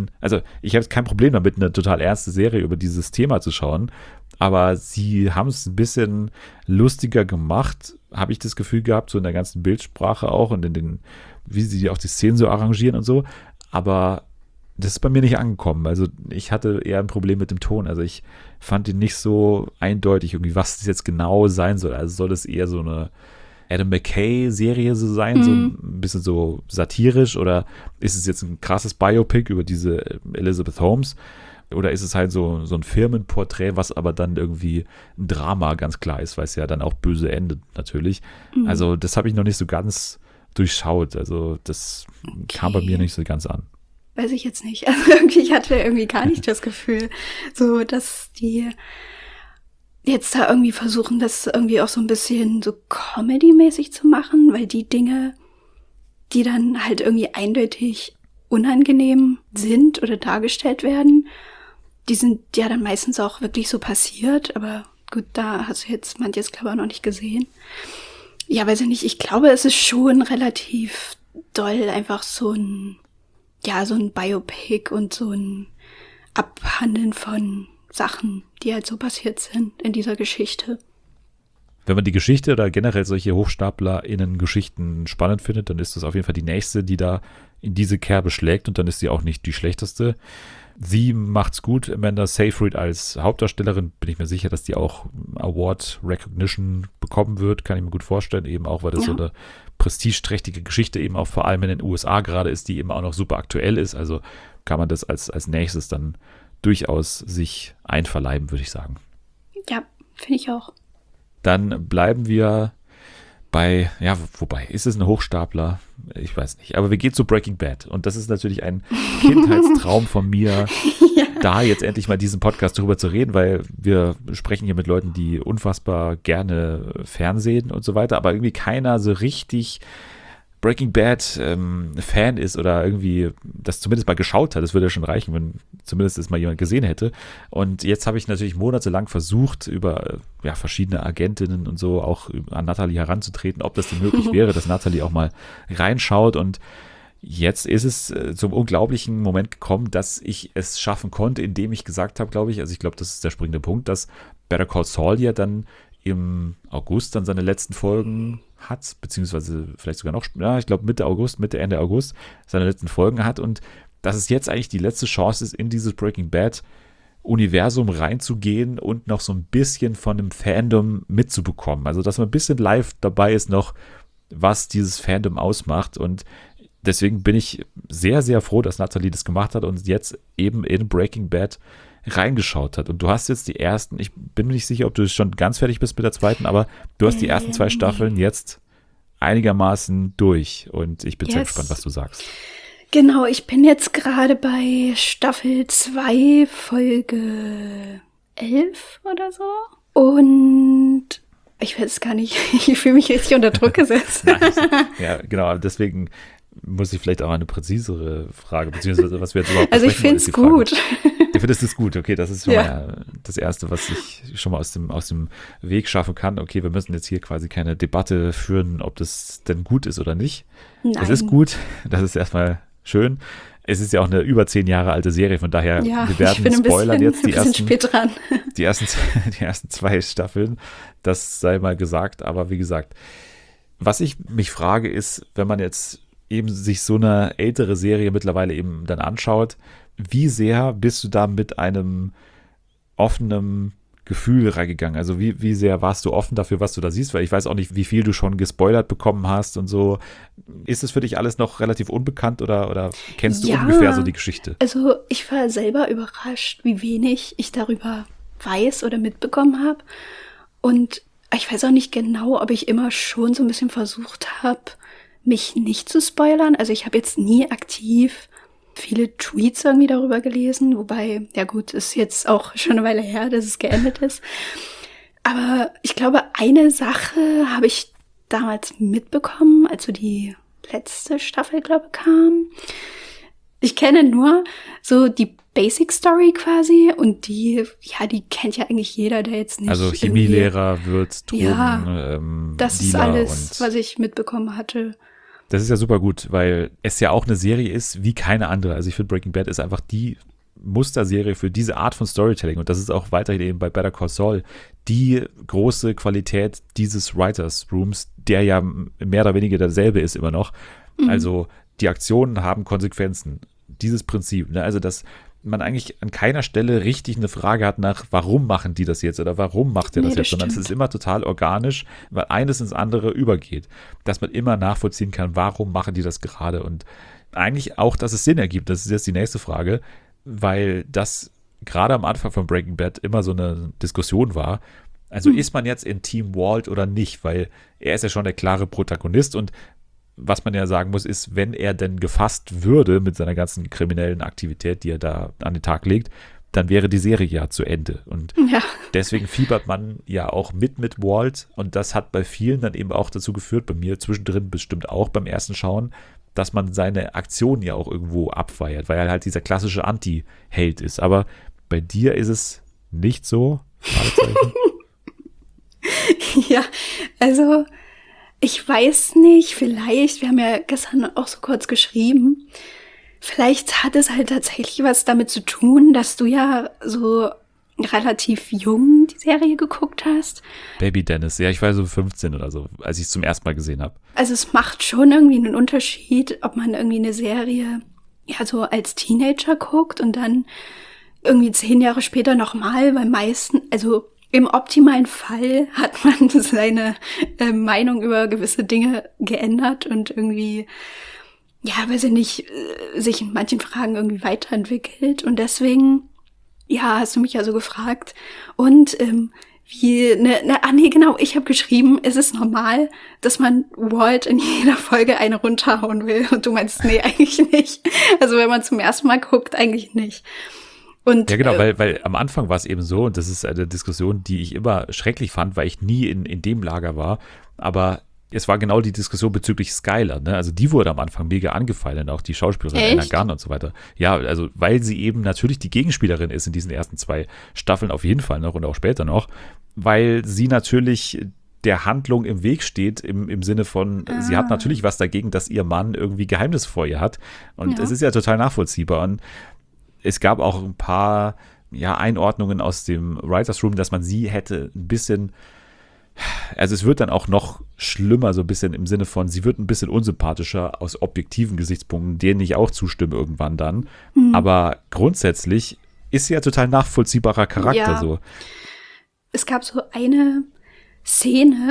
Speaker 1: kein Problem damit, eine total ernste Serie über dieses Thema zu schauen. Aber sie haben es ein bisschen lustiger gemacht, habe ich das Gefühl gehabt, so in der ganzen Bildsprache auch und wie sie auch die Szenen so arrangieren und so. Aber das ist bei mir nicht angekommen. Also ich hatte eher ein Problem mit dem Ton. Also ich fand ihn nicht so eindeutig, irgendwie, was das jetzt genau sein soll. Also soll das eher so eine Adam McKay-Serie so sein, so ein bisschen so satirisch, oder ist es jetzt ein krasses Biopic über diese Elizabeth Holmes? Oder ist es halt so ein Firmenporträt, was aber dann irgendwie ein Drama ganz klar ist, weil es ja dann auch böse endet natürlich. Also das habe ich noch nicht so ganz durchschaut. Also das kam bei mir nicht so ganz an.
Speaker 2: Weiß ich jetzt nicht. Also ich hatte irgendwie gar nicht das Gefühl, so dass die jetzt da irgendwie versuchen, das irgendwie auch so ein bisschen so Comedy-mäßig zu machen, weil die Dinge, die dann halt irgendwie eindeutig unangenehm sind oder dargestellt werden, die sind ja dann meistens auch wirklich so passiert, aber gut, da hast du jetzt manches, glaube ich, auch noch nicht gesehen. Ja, weiß ich nicht, ich glaube, es ist schon relativ doll einfach so ein Biopic und so ein Abhandeln von Sachen, die halt so passiert sind in dieser Geschichte.
Speaker 1: Wenn man die Geschichte oder generell solche HochstaplerInnen-Geschichten spannend findet, dann ist das auf jeden Fall die nächste, die da in diese Kerbe schlägt, und dann ist sie auch nicht die schlechteste. Sie macht's gut. Amanda Seyfried als Hauptdarstellerin, bin ich mir sicher, dass die auch Award Recognition bekommen wird, kann ich mir gut vorstellen, eben auch, weil das so eine prestigeträchtige Geschichte eben auch vor allem in den USA gerade ist, die eben auch noch super aktuell ist. Also kann man das als nächstes dann durchaus sich einverleiben, würde ich sagen.
Speaker 2: Ja, finde ich auch.
Speaker 1: Dann bleiben wir bei, wobei, ist es ein Hochstapler? Ich weiß nicht. Aber wir gehen zu Breaking Bad. Und das ist natürlich ein Kindheitstraum von mir, da jetzt endlich mal diesen Podcast darüber zu reden, weil wir sprechen hier mit Leuten, die unfassbar gerne Fernsehen und so weiter, aber irgendwie keiner so richtig Breaking Bad Fan ist oder irgendwie das zumindest mal geschaut hat. Das würde ja schon reichen, wenn zumindest es mal jemand gesehen hätte. Und jetzt habe ich natürlich monatelang versucht, über verschiedene Agentinnen und so auch an Natalie heranzutreten, ob das denn möglich wäre, dass Natalie auch mal reinschaut. Und jetzt ist es zum unglaublichen Moment gekommen, dass ich es schaffen konnte, indem ich gesagt habe, glaube ich, also ich glaube, das ist der springende Punkt, dass Better Call Saul ja dann im August dann seine letzten Folgen hat, beziehungsweise vielleicht sogar noch, ich glaube Ende August seine letzten Folgen hat, und dass es jetzt eigentlich die letzte Chance ist, in dieses Breaking Bad Universum reinzugehen und noch so ein bisschen von dem Fandom mitzubekommen. Also, dass man ein bisschen live dabei ist noch, was dieses Fandom ausmacht, und deswegen bin ich sehr, sehr froh, dass Natalie das gemacht hat und jetzt eben in Breaking Bad reingeschaut hat. Und du hast jetzt die ersten, ich bin mir nicht sicher, ob du schon ganz fertig bist mit der zweiten, aber du hast die ersten 2 Staffeln jetzt einigermaßen durch. Und ich bin sehr gespannt, was du sagst.
Speaker 2: Genau, ich bin jetzt gerade bei Staffel 2, Folge 11 oder so. Und ich weiß es gar nicht, ich fühle mich richtig unter Druck gesetzt.
Speaker 1: Ja, genau, deswegen muss ich vielleicht auch eine präzisere Frage, beziehungsweise was wir jetzt überhaupt
Speaker 2: Also ich finde es gut.
Speaker 1: Du findest es gut, okay, das ist schon mal das Erste, was ich schon mal aus dem Weg schaffen kann. Okay, wir müssen jetzt hier quasi keine Debatte führen, ob das denn gut ist oder nicht.
Speaker 2: Nein.
Speaker 1: Es ist gut, das ist erstmal schön. Es ist ja auch eine über 10 Jahre alte Serie, von daher, wir werden spoilern jetzt die ersten 2 Staffeln. Das sei mal gesagt, aber wie gesagt, was ich mich frage ist, wenn man jetzt eben sich so eine ältere Serie mittlerweile eben dann anschaut, wie sehr bist du da mit einem offenen Gefühl reingegangen? Also wie sehr warst du offen dafür, was du da siehst? Weil ich weiß auch nicht, wie viel du schon gespoilert bekommen hast und so. Ist es für dich alles noch relativ unbekannt oder kennst du ungefähr so die Geschichte?
Speaker 2: Also ich war selber überrascht, wie wenig ich darüber weiß oder mitbekommen habe. Und ich weiß auch nicht genau, ob ich immer schon so ein bisschen versucht habe, mich nicht zu spoilern. Also ich habe jetzt nie aktiv viele Tweets irgendwie darüber gelesen, wobei, ja gut, ist jetzt auch schon eine Weile her, dass es geendet ist. Aber ich glaube, eine Sache habe ich damals mitbekommen, als so die letzte Staffel, glaube ich, kam. Ich kenne nur so die Basic Story quasi und die kennt ja eigentlich jeder, der jetzt nicht.
Speaker 1: Also Chemielehrer wird Drogen,
Speaker 2: das ist alles, was ich mitbekommen hatte.
Speaker 1: Das ist ja super gut, weil es ja auch eine Serie ist wie keine andere. Also ich finde, Breaking Bad ist einfach die Musterserie für diese Art von Storytelling. Und das ist auch weiterhin eben bei Better Call Saul die große Qualität dieses Writers Rooms, der ja mehr oder weniger derselbe ist immer noch. Mhm. Also die Aktionen haben Konsequenzen. Dieses Prinzip, ne? Also dass man eigentlich an keiner Stelle richtig eine Frage hat nach, warum machen die das jetzt oder warum macht der das jetzt, sondern es ist immer total organisch, weil eines ins andere übergeht, dass man immer nachvollziehen kann, warum machen die das gerade und eigentlich auch, dass es Sinn ergibt, das ist jetzt die nächste Frage, weil das gerade am Anfang von Breaking Bad immer so eine Diskussion war, also ist man jetzt in Team Walt oder nicht, weil er ist ja schon der klare Protagonist und was man ja sagen muss, ist, wenn er denn gefasst würde mit seiner ganzen kriminellen Aktivität, die er da an den Tag legt, dann wäre die Serie ja zu Ende. Und deswegen fiebert man ja auch mit Walt. Und das hat bei vielen dann eben auch dazu geführt, bei mir zwischendrin bestimmt auch beim ersten Schauen, dass man seine Aktion ja auch irgendwo abfeiert, weil er halt dieser klassische Anti-Held ist. Aber bei dir ist es nicht so?
Speaker 2: Ja, also ich weiß nicht, vielleicht, wir haben ja gestern auch so kurz geschrieben, vielleicht hat es halt tatsächlich was damit zu tun, dass du ja so relativ jung die Serie geguckt hast.
Speaker 1: Baby Dennis, ja, ich war so 15 oder so, als ich es zum ersten Mal gesehen habe.
Speaker 2: Also es macht schon irgendwie einen Unterschied, ob man irgendwie eine Serie ja so als Teenager guckt und dann irgendwie 10 Jahre später nochmal, weil meistens, also im optimalen Fall hat man seine Meinung über gewisse Dinge geändert und irgendwie, ja, weiß ich nicht, sich in manchen Fragen irgendwie weiterentwickelt. Und deswegen, ja, hast du mich ja so gefragt. Und genau, ich habe geschrieben, es ist normal, dass man Walt in jeder Folge eine runterhauen will. Und du meinst, nee, eigentlich nicht. Also wenn man zum ersten Mal guckt, eigentlich nicht. Und,
Speaker 1: ja, genau, weil am Anfang war es eben so, und das ist eine Diskussion, die ich immer schrecklich fand, weil ich nie in dem Lager war, aber es war genau die Diskussion bezüglich Skyler, ne? Also die wurde am Anfang mega angefeindet, auch die Schauspielerin Anna Gunn und so weiter. Ja, also weil sie eben natürlich die Gegenspielerin ist in diesen ersten 2 Staffeln auf jeden Fall noch und auch später noch, weil sie natürlich der Handlung im Weg steht, im Sinne von, sie hat natürlich was dagegen, dass ihr Mann irgendwie Geheimnis vor ihr hat und es ist ja total nachvollziehbar und es gab auch ein paar Einordnungen aus dem Writers Room, dass man sie hätte ein bisschen, also es wird dann auch noch schlimmer, so ein bisschen im Sinne von, sie wird ein bisschen unsympathischer aus objektiven Gesichtspunkten, denen ich auch zustimme irgendwann dann. Aber grundsätzlich ist sie ja total nachvollziehbarer Charakter.
Speaker 2: Ja.
Speaker 1: So.
Speaker 2: Es gab so eine Szene,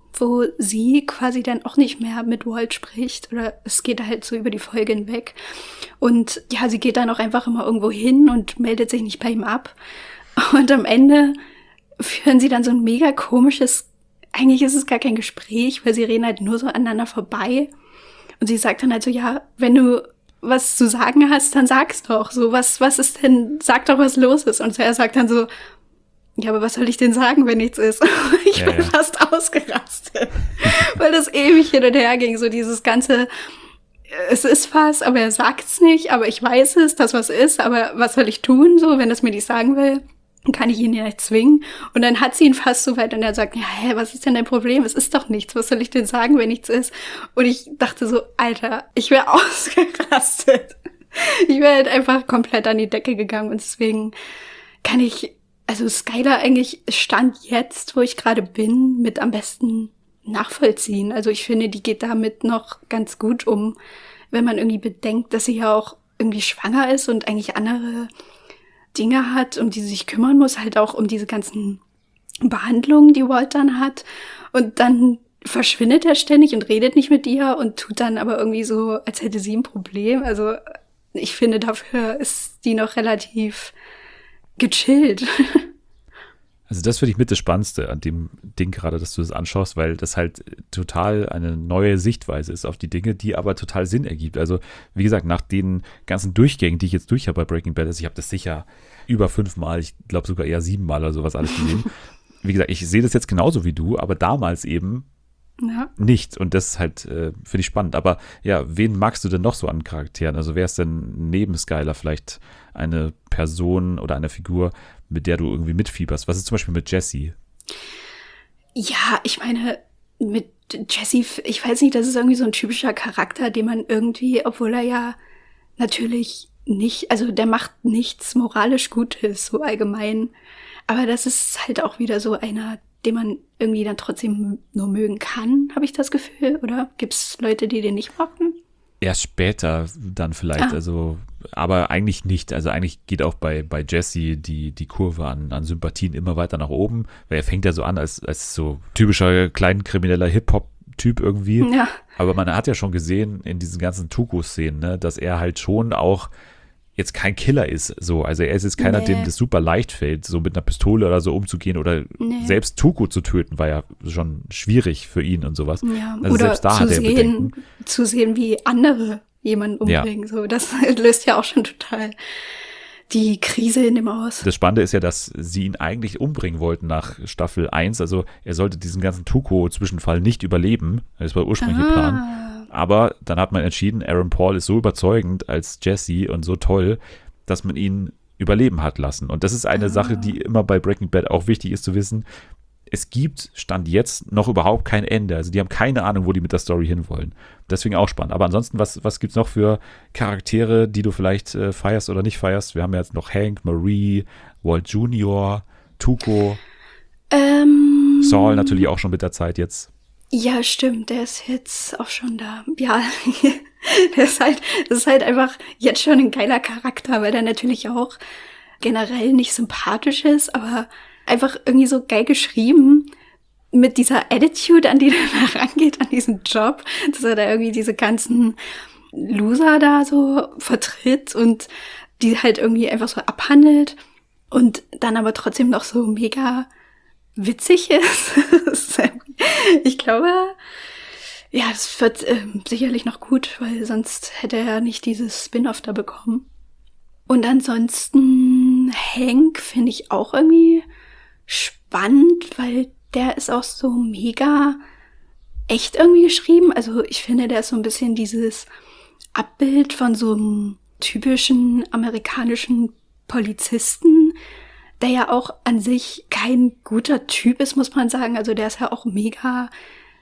Speaker 2: wo sie quasi dann auch nicht mehr mit Walt spricht oder es geht halt so über die Folge hinweg. Und ja, sie geht dann auch einfach immer irgendwo hin und meldet sich nicht bei ihm ab. Und am Ende führen sie dann so ein mega komisches, eigentlich ist es gar kein Gespräch, weil sie reden halt nur so aneinander vorbei. Und sie sagt dann halt so, ja, wenn du was zu sagen hast, dann sag's doch. So, was ist denn, sag doch, was los ist. Und er sagt dann so, ja, aber was soll ich denn sagen, wenn nichts ist? Ich bin fast ausgerastet, weil das ewig hin und her ging, so dieses ganze, es ist was, aber er sagt's nicht, aber ich weiß es, dass was ist, aber was soll ich tun, so, wenn es mir nicht sagen will? Dann kann ich ihn ja nicht zwingen. Und dann hat sie ihn fast so weit und er sagt, ja, was ist denn dein Problem? Es ist doch nichts. Was soll ich denn sagen, wenn nichts ist? Und ich dachte so, Alter, ich wäre ausgerastet. Ich wäre halt einfach komplett an die Decke gegangen und deswegen kann ich, also Skylar eigentlich Stand jetzt, wo ich gerade bin, mit am besten nachvollziehen. Also ich finde, die geht damit noch ganz gut um, wenn man irgendwie bedenkt, dass sie ja auch irgendwie schwanger ist und eigentlich andere Dinge hat, um die sie sich kümmern muss, halt auch um diese ganzen Behandlungen, die Walt dann hat. Und dann verschwindet er ständig und redet nicht mit ihr und tut dann aber irgendwie so, als hätte sie ein Problem. Also ich finde, dafür ist die noch relativ gechillt.
Speaker 1: Also das finde ich mit das Spannendste an dem Ding gerade, dass du das anschaust, weil das halt total eine neue Sichtweise ist auf die Dinge, die aber total Sinn ergibt. Also wie gesagt, nach den ganzen Durchgängen, die ich jetzt durch habe bei Breaking Bad, also ich habe das sicher über 5-mal, ich glaube sogar eher 7-mal oder sowas alles gesehen. Wie gesagt, ich sehe das jetzt genauso wie du, aber damals eben nicht. Und das ist halt, finde ich spannend. Aber ja, wen magst du denn noch so an Charakteren? Also wer ist denn neben Skylar vielleicht eine Person oder eine Figur, mit der du irgendwie mitfieberst? Was ist zum Beispiel mit Jesse?
Speaker 2: Ja, ich meine, mit Jesse, ich weiß nicht, das ist irgendwie so ein typischer Charakter, den man irgendwie, obwohl er ja natürlich nicht, also der macht nichts moralisch Gutes, so allgemein. Aber das ist halt auch wieder so einer, den man irgendwie dann trotzdem nur mögen kann, habe ich das Gefühl, oder? Gibt's Leute, die den nicht mochten?
Speaker 1: Erst später dann vielleicht, also, aber eigentlich nicht. Also eigentlich geht auch bei Jesse die Kurve an Sympathien immer weiter nach oben, weil er fängt ja so an als so typischer kleinkrimineller Hip-Hop-Typ irgendwie. Ja. Aber man hat ja schon gesehen in diesen ganzen Tuco-Szenen, ne, dass er halt schon auch jetzt kein Killer ist, so. Also er ist jetzt keiner, dem das super leicht fällt, so mit einer Pistole oder so umzugehen oder selbst Tuco zu töten, war ja schon schwierig für ihn und sowas. Ja.
Speaker 2: Also oder selbst da hat er Bedenken. Zu sehen, wie andere jemanden umbringen, so. Das löst ja auch schon total die Krise in dem aus.
Speaker 1: Das Spannende ist ja, dass sie ihn eigentlich umbringen wollten nach Staffel 1, also er sollte diesen ganzen Tuco-Zwischenfall nicht überleben, das war der ursprüngliche Plan. Aber dann hat man entschieden, Aaron Paul ist so überzeugend als Jesse und so toll, dass man ihn überleben hat lassen. Und das ist eine Sache, die immer bei Breaking Bad auch wichtig ist zu wissen. Es gibt, Stand jetzt, noch überhaupt kein Ende. Also die haben keine Ahnung, wo die mit der Story hinwollen. Deswegen auch spannend. Aber ansonsten, was gibt es noch für Charaktere, die du vielleicht feierst oder nicht feierst? Wir haben ja jetzt noch Hank, Marie, Walt Jr., Tuco, Saul natürlich auch schon mit der Zeit jetzt.
Speaker 2: Ja, stimmt, der ist jetzt auch schon da. Ja, das ist halt einfach jetzt schon ein geiler Charakter, weil der natürlich auch generell nicht sympathisch ist, aber einfach irgendwie so geil geschrieben mit dieser Attitude, an die er rangeht, an diesen Job, dass er da irgendwie diese ganzen Loser da so vertritt und die halt irgendwie einfach so abhandelt und dann aber trotzdem noch so mega witzig ist. Ich glaube, ja, das wird sicherlich noch gut, weil sonst hätte er nicht dieses Spin-off da bekommen. Und ansonsten Hank finde ich auch irgendwie spannend, weil der ist auch so mega echt irgendwie geschrieben. Also ich finde, der ist so ein bisschen dieses Abbild von so einem typischen amerikanischen Polizisten, der ja auch an sich kein guter Typ ist, muss man sagen. Also der ist ja auch mega,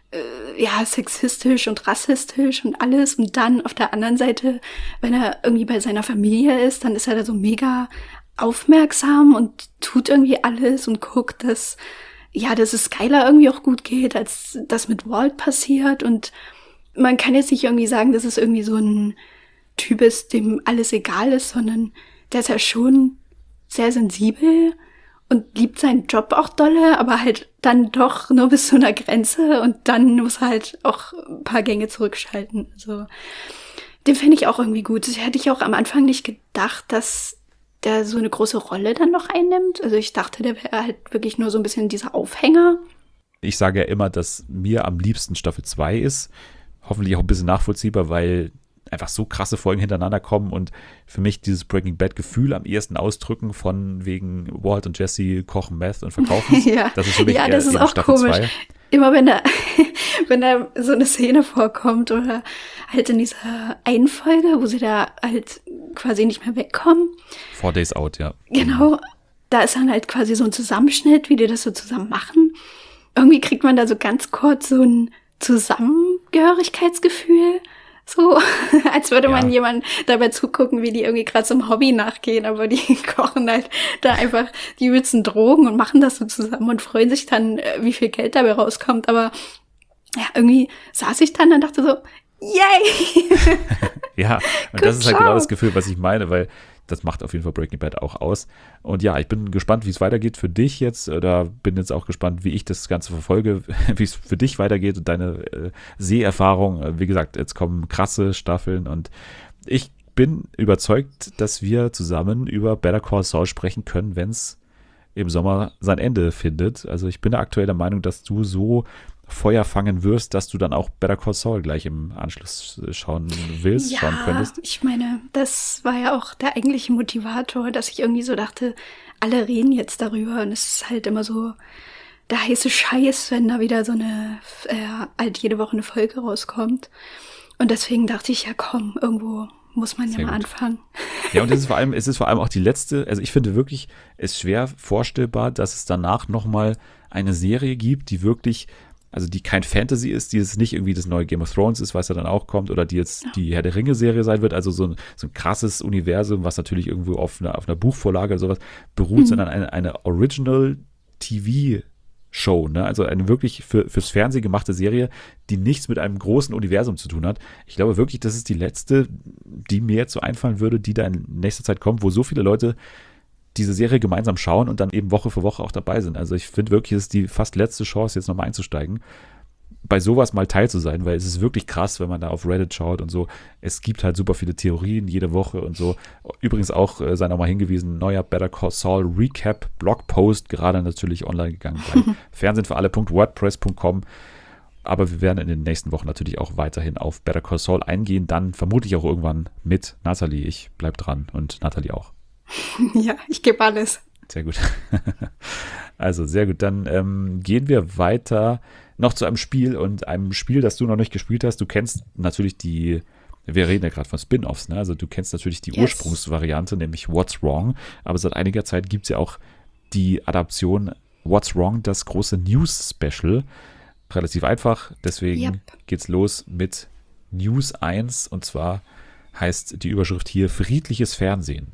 Speaker 2: sexistisch und rassistisch und alles. Und dann auf der anderen Seite, wenn er irgendwie bei seiner Familie ist, dann ist er da so mega aufmerksam und tut irgendwie alles und guckt, dass es Skylar irgendwie auch gut geht, als das mit Walt passiert. Und man kann jetzt nicht irgendwie sagen, dass es irgendwie so ein Typ ist, dem alles egal ist, sondern der ist ja schon sehr sensibel und liebt seinen Job auch dolle, aber halt dann doch nur bis zu einer Grenze und dann muss er halt auch ein paar Gänge zurückschalten. Also den finde ich auch irgendwie gut. Das hätte ich auch am Anfang nicht gedacht, dass der so eine große Rolle dann noch einnimmt. Also ich dachte, der wäre halt wirklich nur so ein bisschen dieser Aufhänger.
Speaker 1: Ich sage ja immer, dass mir am liebsten Staffel 2 ist. Hoffentlich auch ein bisschen nachvollziehbar, weil einfach so krasse Folgen hintereinander kommen und für mich dieses Breaking Bad Gefühl am ehesten ausdrücken von wegen Walt und Jesse kochen Meth und verkaufen.
Speaker 2: Ja.
Speaker 1: Das ist für mich
Speaker 2: Ja,
Speaker 1: eher
Speaker 2: das ist
Speaker 1: eben
Speaker 2: auch
Speaker 1: Staffel
Speaker 2: komisch.
Speaker 1: 2.
Speaker 2: Immer wenn da so eine Szene vorkommt oder halt in dieser einen Folge, wo sie da halt quasi nicht mehr wegkommen.
Speaker 1: 4 Days Out, ja.
Speaker 2: Genau, da ist dann halt quasi so ein Zusammenschnitt, wie die das so zusammen machen. Irgendwie kriegt man da so ganz kurz so ein Zusammengehörigkeitsgefühl. So, als würde man jemanden dabei zugucken, wie die irgendwie gerade zum Hobby nachgehen, aber die kochen halt da einfach die übelsten Drogen und machen das so zusammen und freuen sich dann, wie viel Geld dabei rauskommt. Aber ja, irgendwie saß ich dann und dachte so, yay!
Speaker 1: Ja, und das ist halt genau das Gefühl, was ich meine, weil das macht auf jeden Fall Breaking Bad auch aus. Und ja, ich bin gespannt, wie es weitergeht für dich jetzt. Oder bin jetzt auch gespannt, wie ich das Ganze verfolge, wie es für dich weitergeht und deine Seherfahrung. Wie gesagt, jetzt kommen krasse Staffeln und ich bin überzeugt, dass wir zusammen über Better Call Saul sprechen können, wenn es im Sommer sein Ende findet. Also ich bin aktuell der Meinung, dass du so Feuer fangen wirst, dass du dann auch Better Call Saul gleich im Anschluss schauen könntest.
Speaker 2: Ja, ich meine, das war ja auch der eigentliche Motivator, dass ich irgendwie so dachte, alle reden jetzt darüber und es ist halt immer so der heiße Scheiß, wenn da wieder so eine, halt jede Woche eine Folge rauskommt. Und deswegen dachte ich, ja komm, irgendwo muss man ja mal anfangen.
Speaker 1: Ja, und es ist vor allem auch die letzte, also ich finde wirklich, es ist schwer vorstellbar, dass es danach nochmal eine Serie gibt, die wirklich, also die kein Fantasy ist, die jetzt nicht irgendwie das neue Game of Thrones ist, was ja dann auch kommt, oder die jetzt die Herr der Ringe-Serie sein wird, also so ein krasses Universum, was natürlich irgendwo auf einer Buchvorlage oder sowas beruht, sondern eine Original-TV-Show, ne? Also eine wirklich fürs Fernsehen gemachte Serie, die nichts mit einem großen Universum zu tun hat. Ich glaube wirklich, das ist die letzte, die mir jetzt so einfallen würde, die da in nächster Zeit kommt, wo so viele Leute diese Serie gemeinsam schauen und dann eben Woche für Woche auch dabei sind. Also ich finde wirklich, es ist die fast letzte Chance, jetzt nochmal einzusteigen, bei sowas mal teil zu sein, weil es ist wirklich krass, wenn man da auf Reddit schaut und so. Es gibt halt super viele Theorien jede Woche und so. Übrigens auch, sei nochmal hingewiesen, neuer Better Call Saul Recap Blogpost, gerade natürlich online gegangen bei fernsehenfüralle.wordpress.com. Aber wir werden in den nächsten Wochen natürlich auch weiterhin auf Better Call Saul eingehen, dann vermutlich auch irgendwann mit Nathalie. Ich bleib dran und Nathalie auch.
Speaker 2: Ja, ich gebe alles.
Speaker 1: Sehr gut. Also sehr gut. Dann gehen wir weiter noch zu einem Spiel das du noch nicht gespielt hast. Du kennst natürlich wir reden ja gerade von Spin-Offs, ne? Also du kennst natürlich die Ursprungsvariante, nämlich What's Wrong. Aber seit einiger Zeit gibt es ja auch die Adaption What's Wrong, das große News-Special. Relativ einfach, deswegen geht's los mit News 1 und zwar heißt die Überschrift hier friedliches Fernsehen.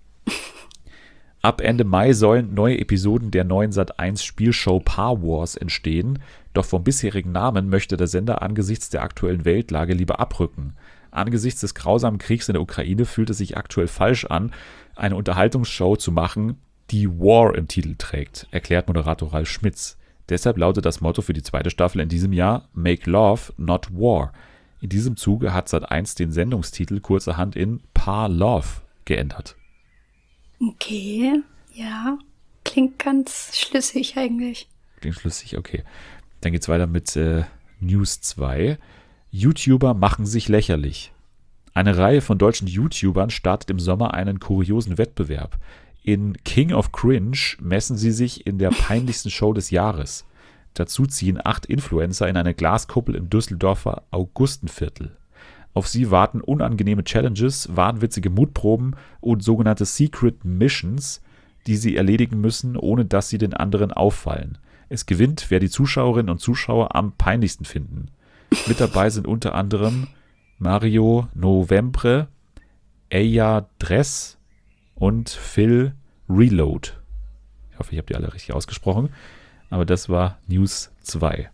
Speaker 1: Ab Ende Mai sollen neue Episoden der neuen Sat.1-Spielshow Paar Wars entstehen, doch vom bisherigen Namen möchte der Sender angesichts der aktuellen Weltlage lieber abrücken. Angesichts des grausamen Kriegs in der Ukraine fühlt es sich aktuell falsch an, eine Unterhaltungsshow zu machen, die War im Titel trägt, erklärt Moderator Ralf Schmitz. Deshalb lautet das Motto für die zweite Staffel in diesem Jahr Make Love, not War. In diesem Zuge hat Sat.1 den Sendungstitel kurzerhand in Paar Love geändert.
Speaker 2: Okay, ja. Klingt ganz schlüssig eigentlich.
Speaker 1: Klingt schlüssig, okay. Dann geht's weiter mit News 2. YouTuber machen sich lächerlich. Eine Reihe von deutschen YouTubern startet im Sommer einen kuriosen Wettbewerb. In King of Cringe messen sie sich in der peinlichsten Show des Jahres. Dazu ziehen 8 Influencer in eine Glaskuppel im Düsseldorfer Augustenviertel. Auf sie warten unangenehme Challenges, wahnwitzige Mutproben und sogenannte Secret Missions, die sie erledigen müssen, ohne dass sie den anderen auffallen. Es gewinnt, wer die Zuschauerinnen und Zuschauer am peinlichsten finden. Mit dabei sind unter anderem Mario Novembre, Eya Dress und Phil Reload. Ich hoffe, ich habe die alle richtig ausgesprochen. Aber das war News 2.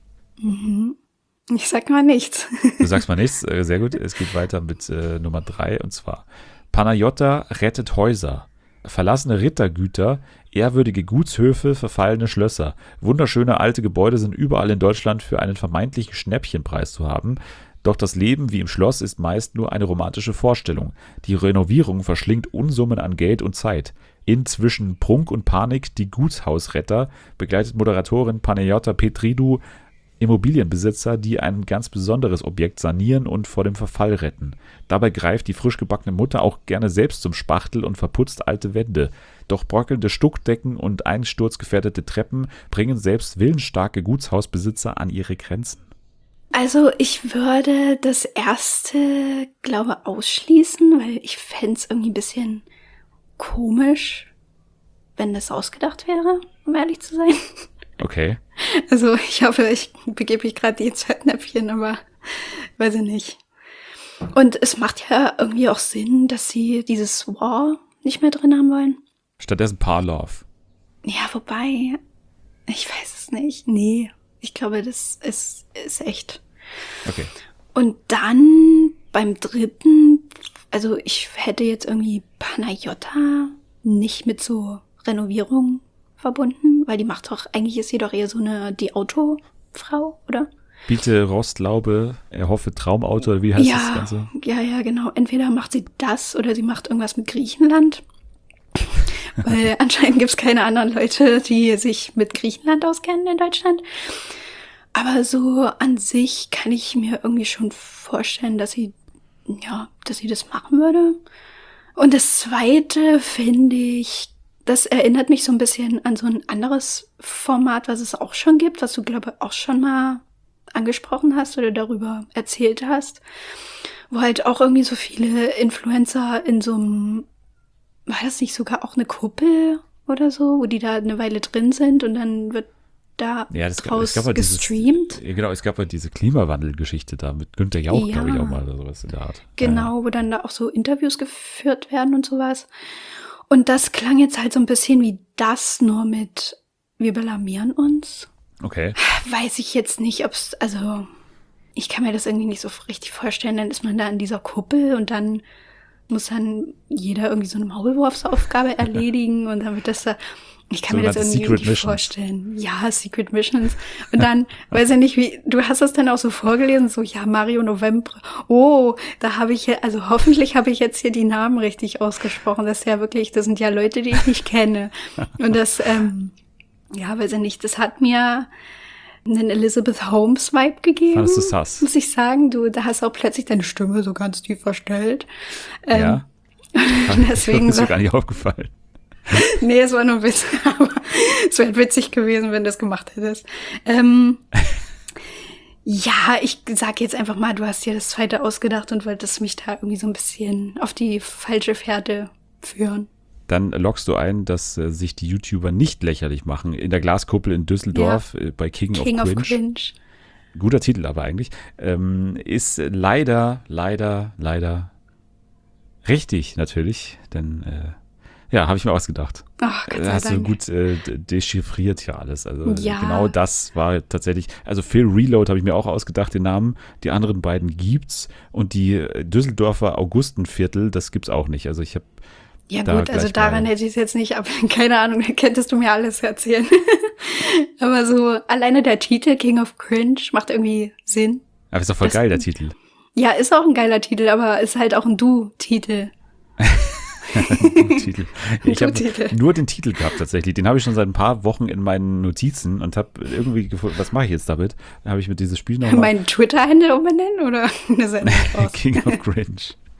Speaker 2: Ich sag mal nichts.
Speaker 1: Du sagst mal nichts, sehr gut. Es geht weiter mit Nummer 3 und zwar Panayota rettet Häuser. Verlassene Rittergüter, ehrwürdige Gutshöfe, verfallene Schlösser. Wunderschöne alte Gebäude sind überall in Deutschland für einen vermeintlichen Schnäppchenpreis zu haben. Doch das Leben wie im Schloss ist meist nur eine romantische Vorstellung. Die Renovierung verschlingt Unsummen an Geld und Zeit. Inzwischen Prunk und Panik die Gutshausretter, begleitet Moderatorin Panayota Petridou Immobilienbesitzer, die ein ganz besonderes Objekt sanieren und vor dem Verfall retten. Dabei greift die frisch gebackene Mutter auch gerne selbst zum Spachtel und verputzt alte Wände. Doch bröckelnde Stuckdecken und einsturzgefährdete Treppen bringen selbst willensstarke Gutshausbesitzer an ihre Grenzen.
Speaker 2: Also ich würde das erste, glaube ausschließen, weil ich fände es irgendwie ein bisschen komisch, wenn das ausgedacht wäre, um ehrlich zu sein.
Speaker 1: Okay.
Speaker 2: Also ich hoffe, ich begebe mich gerade ins Fettnäpfchen, aber weiß ich nicht. Und es macht ja irgendwie auch Sinn, dass sie dieses War nicht mehr drin haben wollen.
Speaker 1: Stattdessen Parlov.
Speaker 2: Ja, wobei, ich weiß es nicht. Nee, ich glaube, das ist echt.
Speaker 1: Okay.
Speaker 2: Und dann beim dritten, also ich hätte jetzt irgendwie Panayota nicht mit so Renovierung verbunden, weil die macht doch, eigentlich ist sie doch eher so die Autofrau, oder?
Speaker 1: Biete Rostlaube, erhoffe Traumauto, oder wie heißt das Ganze?
Speaker 2: Ja, genau. Entweder macht sie das oder sie macht irgendwas mit Griechenland. Weil anscheinend gibt es keine anderen Leute, die sich mit Griechenland auskennen in Deutschland. Aber so an sich kann ich mir irgendwie schon vorstellen, dass sie das machen würde. Und das zweite finde ich, das erinnert mich so ein bisschen an so ein anderes Format, was es auch schon gibt, was du, glaube ich, auch schon mal angesprochen hast oder darüber erzählt hast, wo halt auch irgendwie so viele Influencer in so einem, war das nicht sogar auch eine Kuppel oder so, wo die da eine Weile drin sind und dann wird da draus gestreamt.
Speaker 1: Genau, es gab ja diese Klimawandelgeschichte da mit Günther Jauch, glaube ich, auch mal oder sowas in der Art.
Speaker 2: Genau, wo dann da auch so Interviews geführt werden und sowas. Und das klang jetzt halt so ein bisschen wie das, nur mit wir blamieren uns.
Speaker 1: Okay.
Speaker 2: Weiß ich jetzt nicht, also ich kann mir das irgendwie nicht so richtig vorstellen. Dann ist man da in dieser Kuppel und dann muss dann jeder irgendwie so eine Maulwurfsaufgabe erledigen und dann wird das da, ich kann mir das irgendwie nicht vorstellen. Ja, Secret Missions. Und dann, weiß ich nicht, du hast das dann auch so vorgelesen, so, ja, Mario November. Oh, da habe ich also hoffentlich habe ich jetzt hier die Namen richtig ausgesprochen. Das ist ja wirklich, das sind ja Leute, die ich nicht kenne. Und das, weiß ich nicht, das hat mir einen Elizabeth Holmes-Vibe gegeben.
Speaker 1: Fandest du sass?
Speaker 2: Muss ich sagen, da hast auch plötzlich deine Stimme so ganz tief verstellt.
Speaker 1: Ja.
Speaker 2: Deswegen
Speaker 1: ist mir gar nicht aufgefallen.
Speaker 2: Nee, es war nur ein Witz, aber es wäre witzig gewesen, wenn du das gemacht hättest. Ja, ich sag jetzt einfach mal, du hast dir das zweite ausgedacht und wolltest mich da irgendwie so ein bisschen auf die falsche Fährte führen.
Speaker 1: Dann loggst du ein, dass sich die YouTuber nicht lächerlich machen. In der Glaskuppel in Düsseldorf bei King of Cringe. Guter Titel aber eigentlich. Ist leider richtig natürlich, denn habe ich mir ausgedacht.
Speaker 2: Ach, Gott sei Dank.
Speaker 1: Hast du gut dechiffriert hier alles. Also genau das war tatsächlich, also Phil Reload habe ich mir auch ausgedacht, den Namen. Die anderen beiden gibt's und die Düsseldorfer Augustenviertel, das gibt's auch nicht. Also ich habe
Speaker 2: ja gut, also daran hätte ich es jetzt nicht, aber keine Ahnung, da könntest du mir alles erzählen. Aber so alleine der Titel King of Cringe macht irgendwie Sinn.
Speaker 1: Aber ist doch voll geil, der Titel.
Speaker 2: Ja, ist auch ein geiler Titel, aber ist halt auch ein Du-Titel.
Speaker 1: Titel. Ich habe nur den Titel gehabt tatsächlich. Den habe ich schon seit ein paar Wochen in meinen Notizen und habe irgendwie gefunden, was mache ich jetzt damit? Dann habe ich mir dieses Spiel nochmal...
Speaker 2: Mein Twitter-Handle umbenennen oder eine Sendung raus?
Speaker 1: King of Cringe.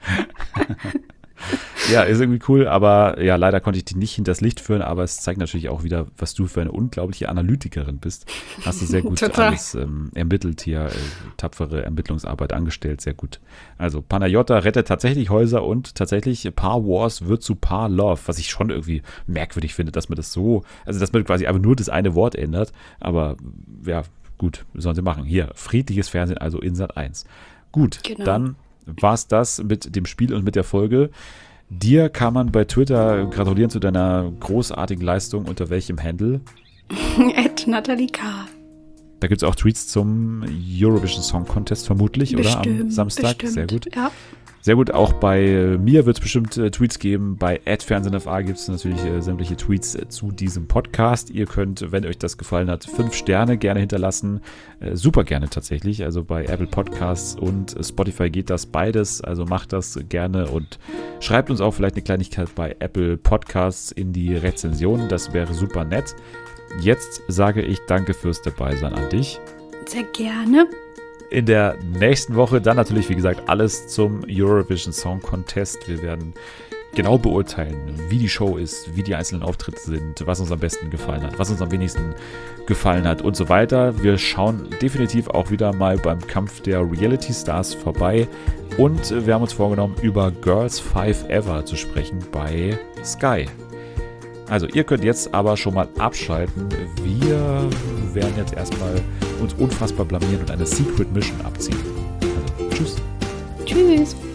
Speaker 1: Ja, ist irgendwie cool, aber ja, leider konnte ich die nicht hinters Licht führen, aber es zeigt natürlich auch wieder, was du für eine unglaubliche Analytikerin bist. Hast du sehr gut alles ermittelt hier, tapfere Ermittlungsarbeit angestellt, sehr gut. Also Panayota rettet tatsächlich Häuser und tatsächlich Paar Wars wird zu Paar Love, was ich schon irgendwie merkwürdig finde, dass man das so, also dass man quasi einfach nur das eine Wort ändert, aber ja, gut, sollen sie machen. Hier, friedliches Fernsehen, also in Sat.1. Gut, genau. Dann war es das mit dem Spiel und mit der Folge. Dir kann man bei Twitter gratulieren zu deiner großartigen Leistung. Unter welchem Handle?
Speaker 2: @NatalieK.
Speaker 1: Da gibt es auch Tweets zum Eurovision Song Contest vermutlich,
Speaker 2: bestimmt,
Speaker 1: oder? Am Samstag.
Speaker 2: Bestimmt.
Speaker 1: Sehr gut.
Speaker 2: Ja.
Speaker 1: Sehr gut, auch bei mir wird es bestimmt Tweets geben. Bei @FernsehenFA gibt es natürlich sämtliche Tweets zu diesem Podcast. Ihr könnt, wenn euch das gefallen hat, 5 Sterne gerne hinterlassen. Super gerne tatsächlich. Also bei Apple Podcasts und Spotify geht das beides. Also macht das gerne und schreibt uns auch vielleicht eine Kleinigkeit bei Apple Podcasts in die Rezension. Das wäre super nett. Jetzt sage ich danke fürs Dabeisein an dich.
Speaker 2: Sehr gerne.
Speaker 1: In der nächsten Woche dann natürlich, wie gesagt, alles zum Eurovision Song Contest. Wir werden genau beurteilen, wie die Show ist, wie die einzelnen Auftritte sind, was uns am besten gefallen hat, was uns am wenigsten gefallen hat und so weiter. Wir schauen definitiv auch wieder mal beim Kampf der Reality Stars vorbei und wir haben uns vorgenommen, über Girls 5 Ever zu sprechen bei Sky. Also ihr könnt jetzt aber schon mal abschalten. Wir werden jetzt erstmal uns unfassbar blamieren und eine Secret Mission abziehen. Also, tschüss.
Speaker 2: Tschüss.